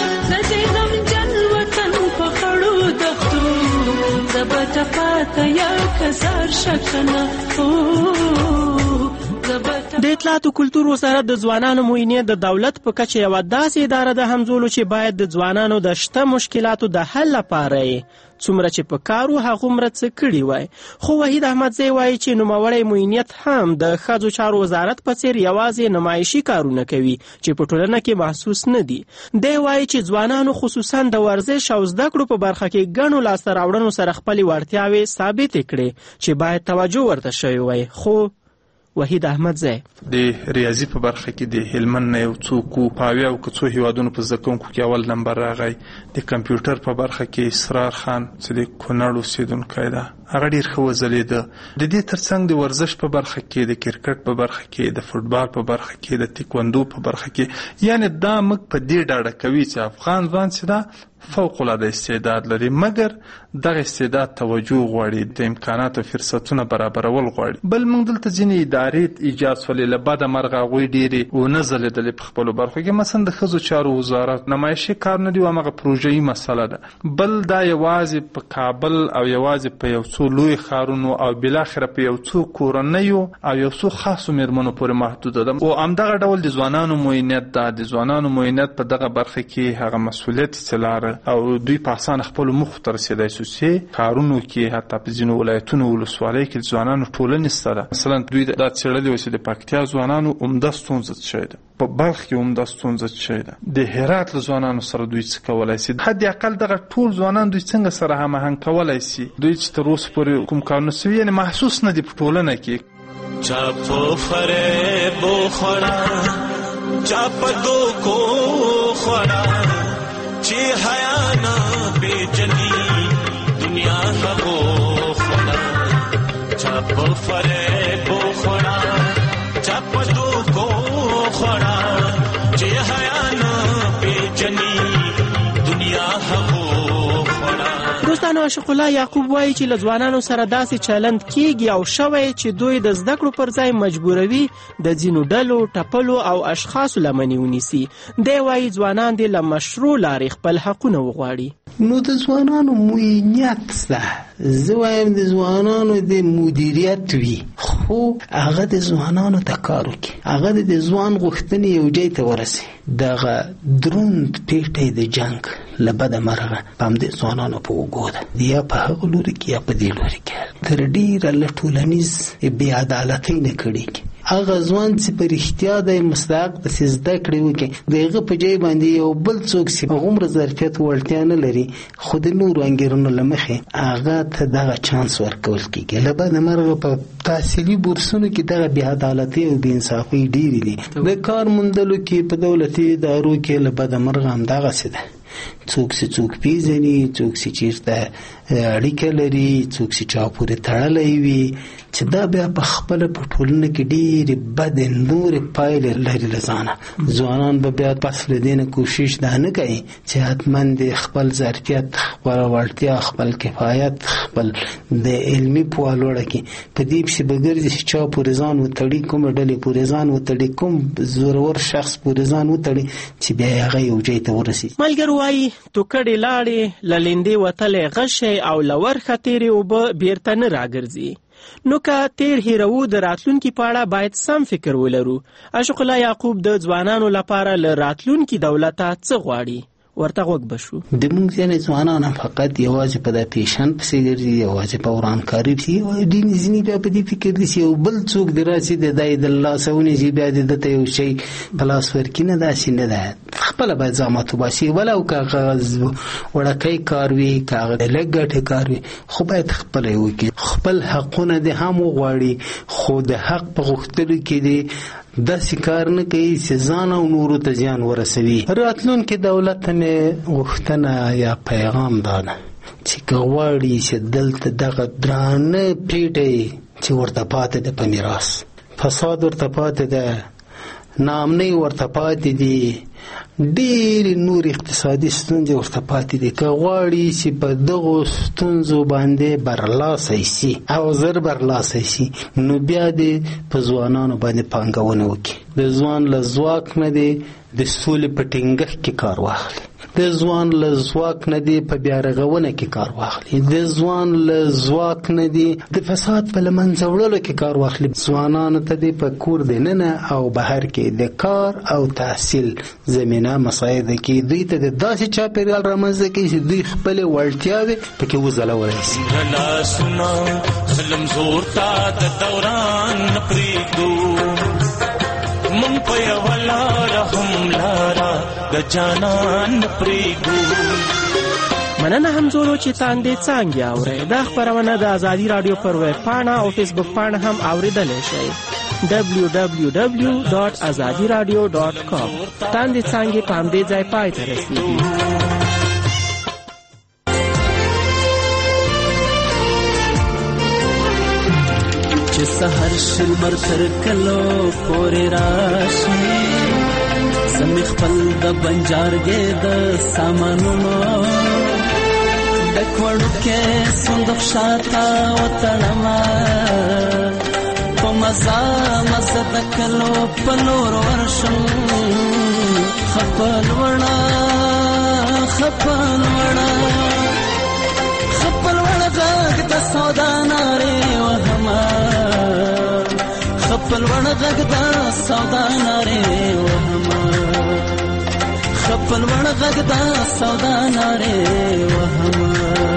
د اطلاعات او کلتور وزارت د ځوانانو معاینې د دولت په کچه یوه داسې اداره ده همزولو چې باید د ځوانانو د شته مشکلاتو د حل لپاره څومره چې په کارو هغومره څه کړي وای. خو وحید احمدزی وایي چې نوموړی معاینیت هم د ښځو چارو وزارت په څیر یوازې نمایشي کارونه کوي چې په ټولنه کې محسوس نه دي. دی وایي چې ځوانانو خصوصا د ورزش او زده کړو په برخه کې ګڼو لاسته راوړنو سره خپلې وړتیاوې ثابتې کړې چې باید توجه ورته شوی وای. خو وحید احمدزی د ریاضي په برخه کې د هلمند نه یو څوک په اویا او څو هیوادونو په زده کوونکو کې اول نمبر راغی. د کمپیوټر په برخه کې اسرار خان چې د کونړ اوسېدونکی ده هغه ډېر ښه وځلېده. د دې ترڅنګ د ورزش په برخه کې، د کرکټ په برخه کې، د فوټبال په برخه کې، د تیکوندو په برخه کې، یعنی دا موږ په دې ډاډه کوي چې افغان ځوان چې دا فوق العاده استعداد لري، مګر دغه استعداد توجه غواړي، د امکاناتو فرصتونه برابرول غواړي. بل موږ دلته ځینې ادارې ایجاد شولې له بده مرغه هغوی ډېرې ونه ځلېدلې په خپلو برخو کې. مثلا د ښځو چارو وزارت نمایشي کار نه دی او همغه پروژه‌یي مسله ده. بل دا یوازې په کابل او یوازې په یو څو لوی ښارونو او بالاخره په یو څو کورنیو او یو څو خاصو مېرمنو پورې محدوده ده. او همدغه ډول د ځوانانو معاینت ده. د ځوانانو معاینت په دغه برخه کې هغه مسؤلیت چې لاره او دوی په اسانه خپلو موخو ته رسېدای شو چې کارونو کې حتی په ځینو ولایتونو ولسوالیو کې ځوانانو ټولنې شته ده. مثلا دوی دا څېړلي وو چې د پکتیا ځوانانو عمده ستونزه څه شی ده، په بلخ کې عمده ستونزه څه شی ده، د هرات له ځوانانو سره دوی څه کولی شي، حد اقل دغه ټول ځوانان دوی څنګه سره هماهنګ کولی شي. دوی چې تر اوسه پورې کوم کارونه شوي یعنې محسوس نه دي په ټولنه کې. چا په فریب وخوړه، چا په دوکو خوړه، چې حیا نه پیژني دنیا هغو خوړه. چا په فریب وخوړه، چا په دوکو خوړه، چې حیا نه پیژني دنیا هغو خوړه. دوستانو، عاشق الله یعقوب وایي چې له ځوانانو سره داسې چلند کیږي او شوی چې دوی د زده کړو پر ځای مجبوروي د ځینو ډلو، ټپلو او اشخاصو لمنې ونیسي. دی وایي ځوانان دې له مشروع لارې خپل حقونه وغواړي. نو د ځوانانو معاینت شته، زه وایم د ځوانانو د مدیریت وي، خو هغه د ځوانانو ته کار وکړي، هغه د ځوان غوښتنې یو ځای ته ورسي. دغه دروند پیټی د جنګ له بده مرغه په همدې ځوانانو په اوږو ده، یا په هغه لوري کې یا په دې لوري کې. تر ډېره له ټولنیز بې عدالتۍ نه کړېږي. هغه ځوان چې په رښتیا د مستحق داسې زده کړې وکړي، د هغه په ځای باندې یو بل څوک چې هغومره ظرفیت وړتیا نه لري خو د نورو انګېرنو له مخې هغه ته دغه چانس ورکول کېږي. له بده مرغه په تحصیلي بورسونو کې دغه بې عدالتۍ او بې انصافۍ ډېرې دي. د کار موندلو کې په دولتي ادارو کې له بده مرغه همدغسې ده. څوک چې څوک پیژني، څوک چې چېرته اړیکه لري، څوک چې چا پورې تړلی وي، چې دا بیا په خپل په ټولنه کې ډېر بد نور پایلې لري لزانه. ځوانان به بیا پس لدینه کوشش ده نه کوي چې حتما د خپل ظرفیت، خپل وړتیا، خپل کفایت، خپل د علمي په لوړه کې په دې پسې بګرځي چې چا پورې ځان وتړي، کوم ډلې پورې ځان وتړي، کوم زورور شخص پورې ځان وتړي چې بیا هغه یو ځای ته ورسېږي. ملګرو وایي توکړې لاړې له لیندې وتلې غشی او له ورخه تېرې اوبه بیرته نه راګرځي. نو که تیر هیرو د راتلونکي په اړه باید سم فکر ولرو. عاشق الله یعقوب د ځوانانو لپاره له راتلونکي دولته څه غواړي؟ ورته غوږ بشو. د موږ ځینې ځوانان هم فقط یوازې په د پیشن پسې ګرځي، یوازې په ورانکاري پسې، ډېر ځینې بیا په دې فکر دي چې یو بل څوک د راسي د دی د لاسه ونیسي، بیا د ده ته یو شی په لاس ورکړي. نه، داسې نه ده. خپله باید زحمت وباسي، ولو که هغه وړکی کار وي، که هغه لږ ګټې کار وي، خو باید خپله یې وکړي. خپل حقونه دې هم وغواړي، خو د حق په غوښتلو کې دې داسې کار نه کوي چې ځان او نورو ته زیان ورسوي. راتلونکي دولت ته مې غوښتنه یا پیغام دا ده چې که غواړي چې دلته دغه درانه پریټی چې ورته پاتې ده په میراث، فساد ورته پاتې ده، ناامنۍ ورته پاتې دي، ډېرې نور اقتصادي ستونزې ورته پاتې دي، که غواړي چې په دغو ستونزو باندې برلاسی سي او زر برلاسی سي، نو بیا دې په ځوانانو باندې پانګونه وکړي. د ځوان له ځواک نه دی د سولې په ټینګښت کې کار واخلي، د ځوان له ځواک نه دی په بیا رغونه کې کار واخلي، د ځوان له ځواک نه دی د فساد په له منځه وړلو کې کار واخلي. ځوانانو ته دی په کور دننه او بهر کې د کار او تحصیل زمینه مساعده کې دوی ته د داسې چاپېریال رامنځته کړي چې دوی خپلې وړتیاوې پکې وځلولی شي. ظلم زور ته د دوران نه پرېږدو، مونږ په یوه لاره هم لاره د جانان نه پرېږدو. مننه همزولو چې تاندې څانګې اورئ. دا خپرونه د ازادي راډیو پر ویب پاڼه او فیسبوک پاڼه هم اورېدلی شئ. دبلیو دبلیو دبلیو ډاټ ازادي راډیو ډاټ کام. تاندې څانګې په همدې ځای پای ته رسېږي. چې سحر شلمر تر کلو پورې راشي، زمې خپل د بنجارګې د سامانونو ډک وړوکی صندوق شاته وتړمه، په مزه مزه د کلو په لور ورشم، خپل وړه خپل وړه خپل وړه غږ د سودا نارې وهمه، خپل وړه غږ د سودا نارې وهمه، خپل وړه غږ د سودا نارې وهمه.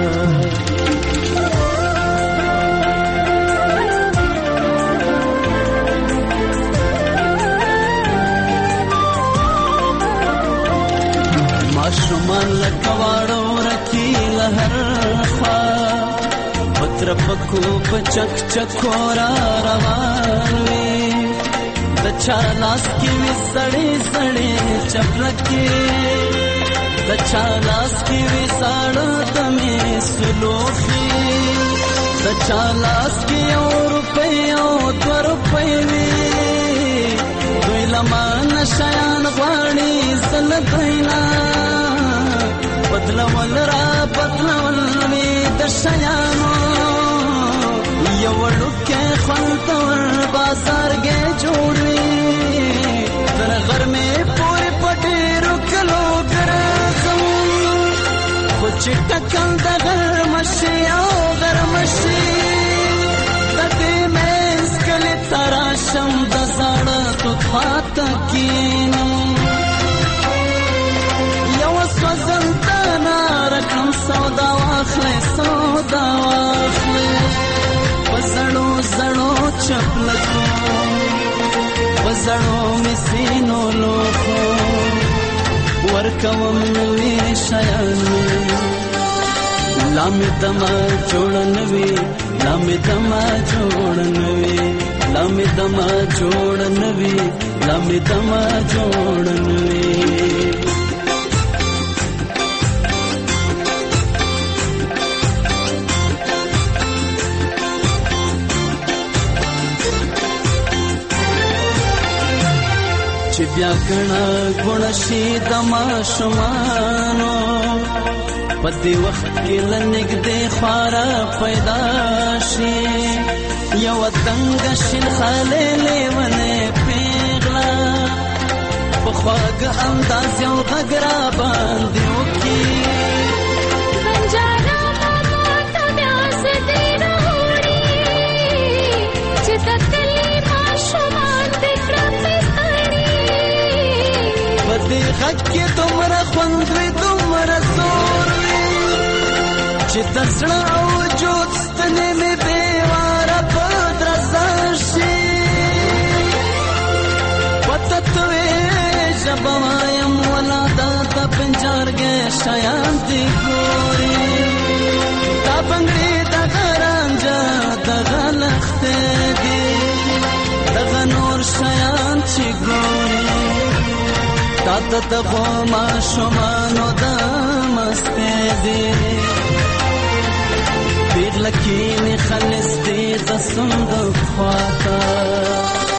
ماشومان لکه واړه ورکي له هر خوا، پتر پکو په چک چکو را روان وي، د چا لاس کې وي سړې سړې چپلکې، د چا لاس کې وي ساړه تمې سلوخي، د چا لاس کې یو روپۍ او دوه روپۍ وي، دوی لمانه شیان غواړي زه له دوی نه بدلول را بدلول وي د شیانو، یو وړوکی خوندور بازارګی جوړ وي، تر غرمې پورې په ډېرو کلو ګرځم، خو چې ټکل د غرمه شي او غرمه شي، د دې منځ کلي ته راشم د زاړه توت خواته کښېنم، یوه سوځنده ناره کړم سودا واخلئ سودا واخلئ، په زړو زړو چپلکو په زړو مې سینو لوښو ورکوم نوي شیان، لا مې دمه جوړه نه وي، لا مې دمه جوړه نه وي، لا مې دمه جوړه نه وي، لا مې دمه جوړه نه وي. چې بیا ګڼه ګوڼه شي د ماشومانو په دې وخت کې له نږدې خواره پیدا شي یوه دنګه شین خالې لیونې پیغله په خواږه انداز یو غږ را باندې وکړي دې غږ کې دومره خوند وي دومره زور وي چې د زړه او وجود ستنې مې بېواره په درزا شي پته ته وې ژبه وایم ولا دا د پنجارګې شیان دي ګوري دا بنګړي دغه رانجه دغه لښتې دي دغه نور شیان چې ګوري تا ته دغو ماشومانو د مستې دي پیغله کښېني خلستې د صندوق خواته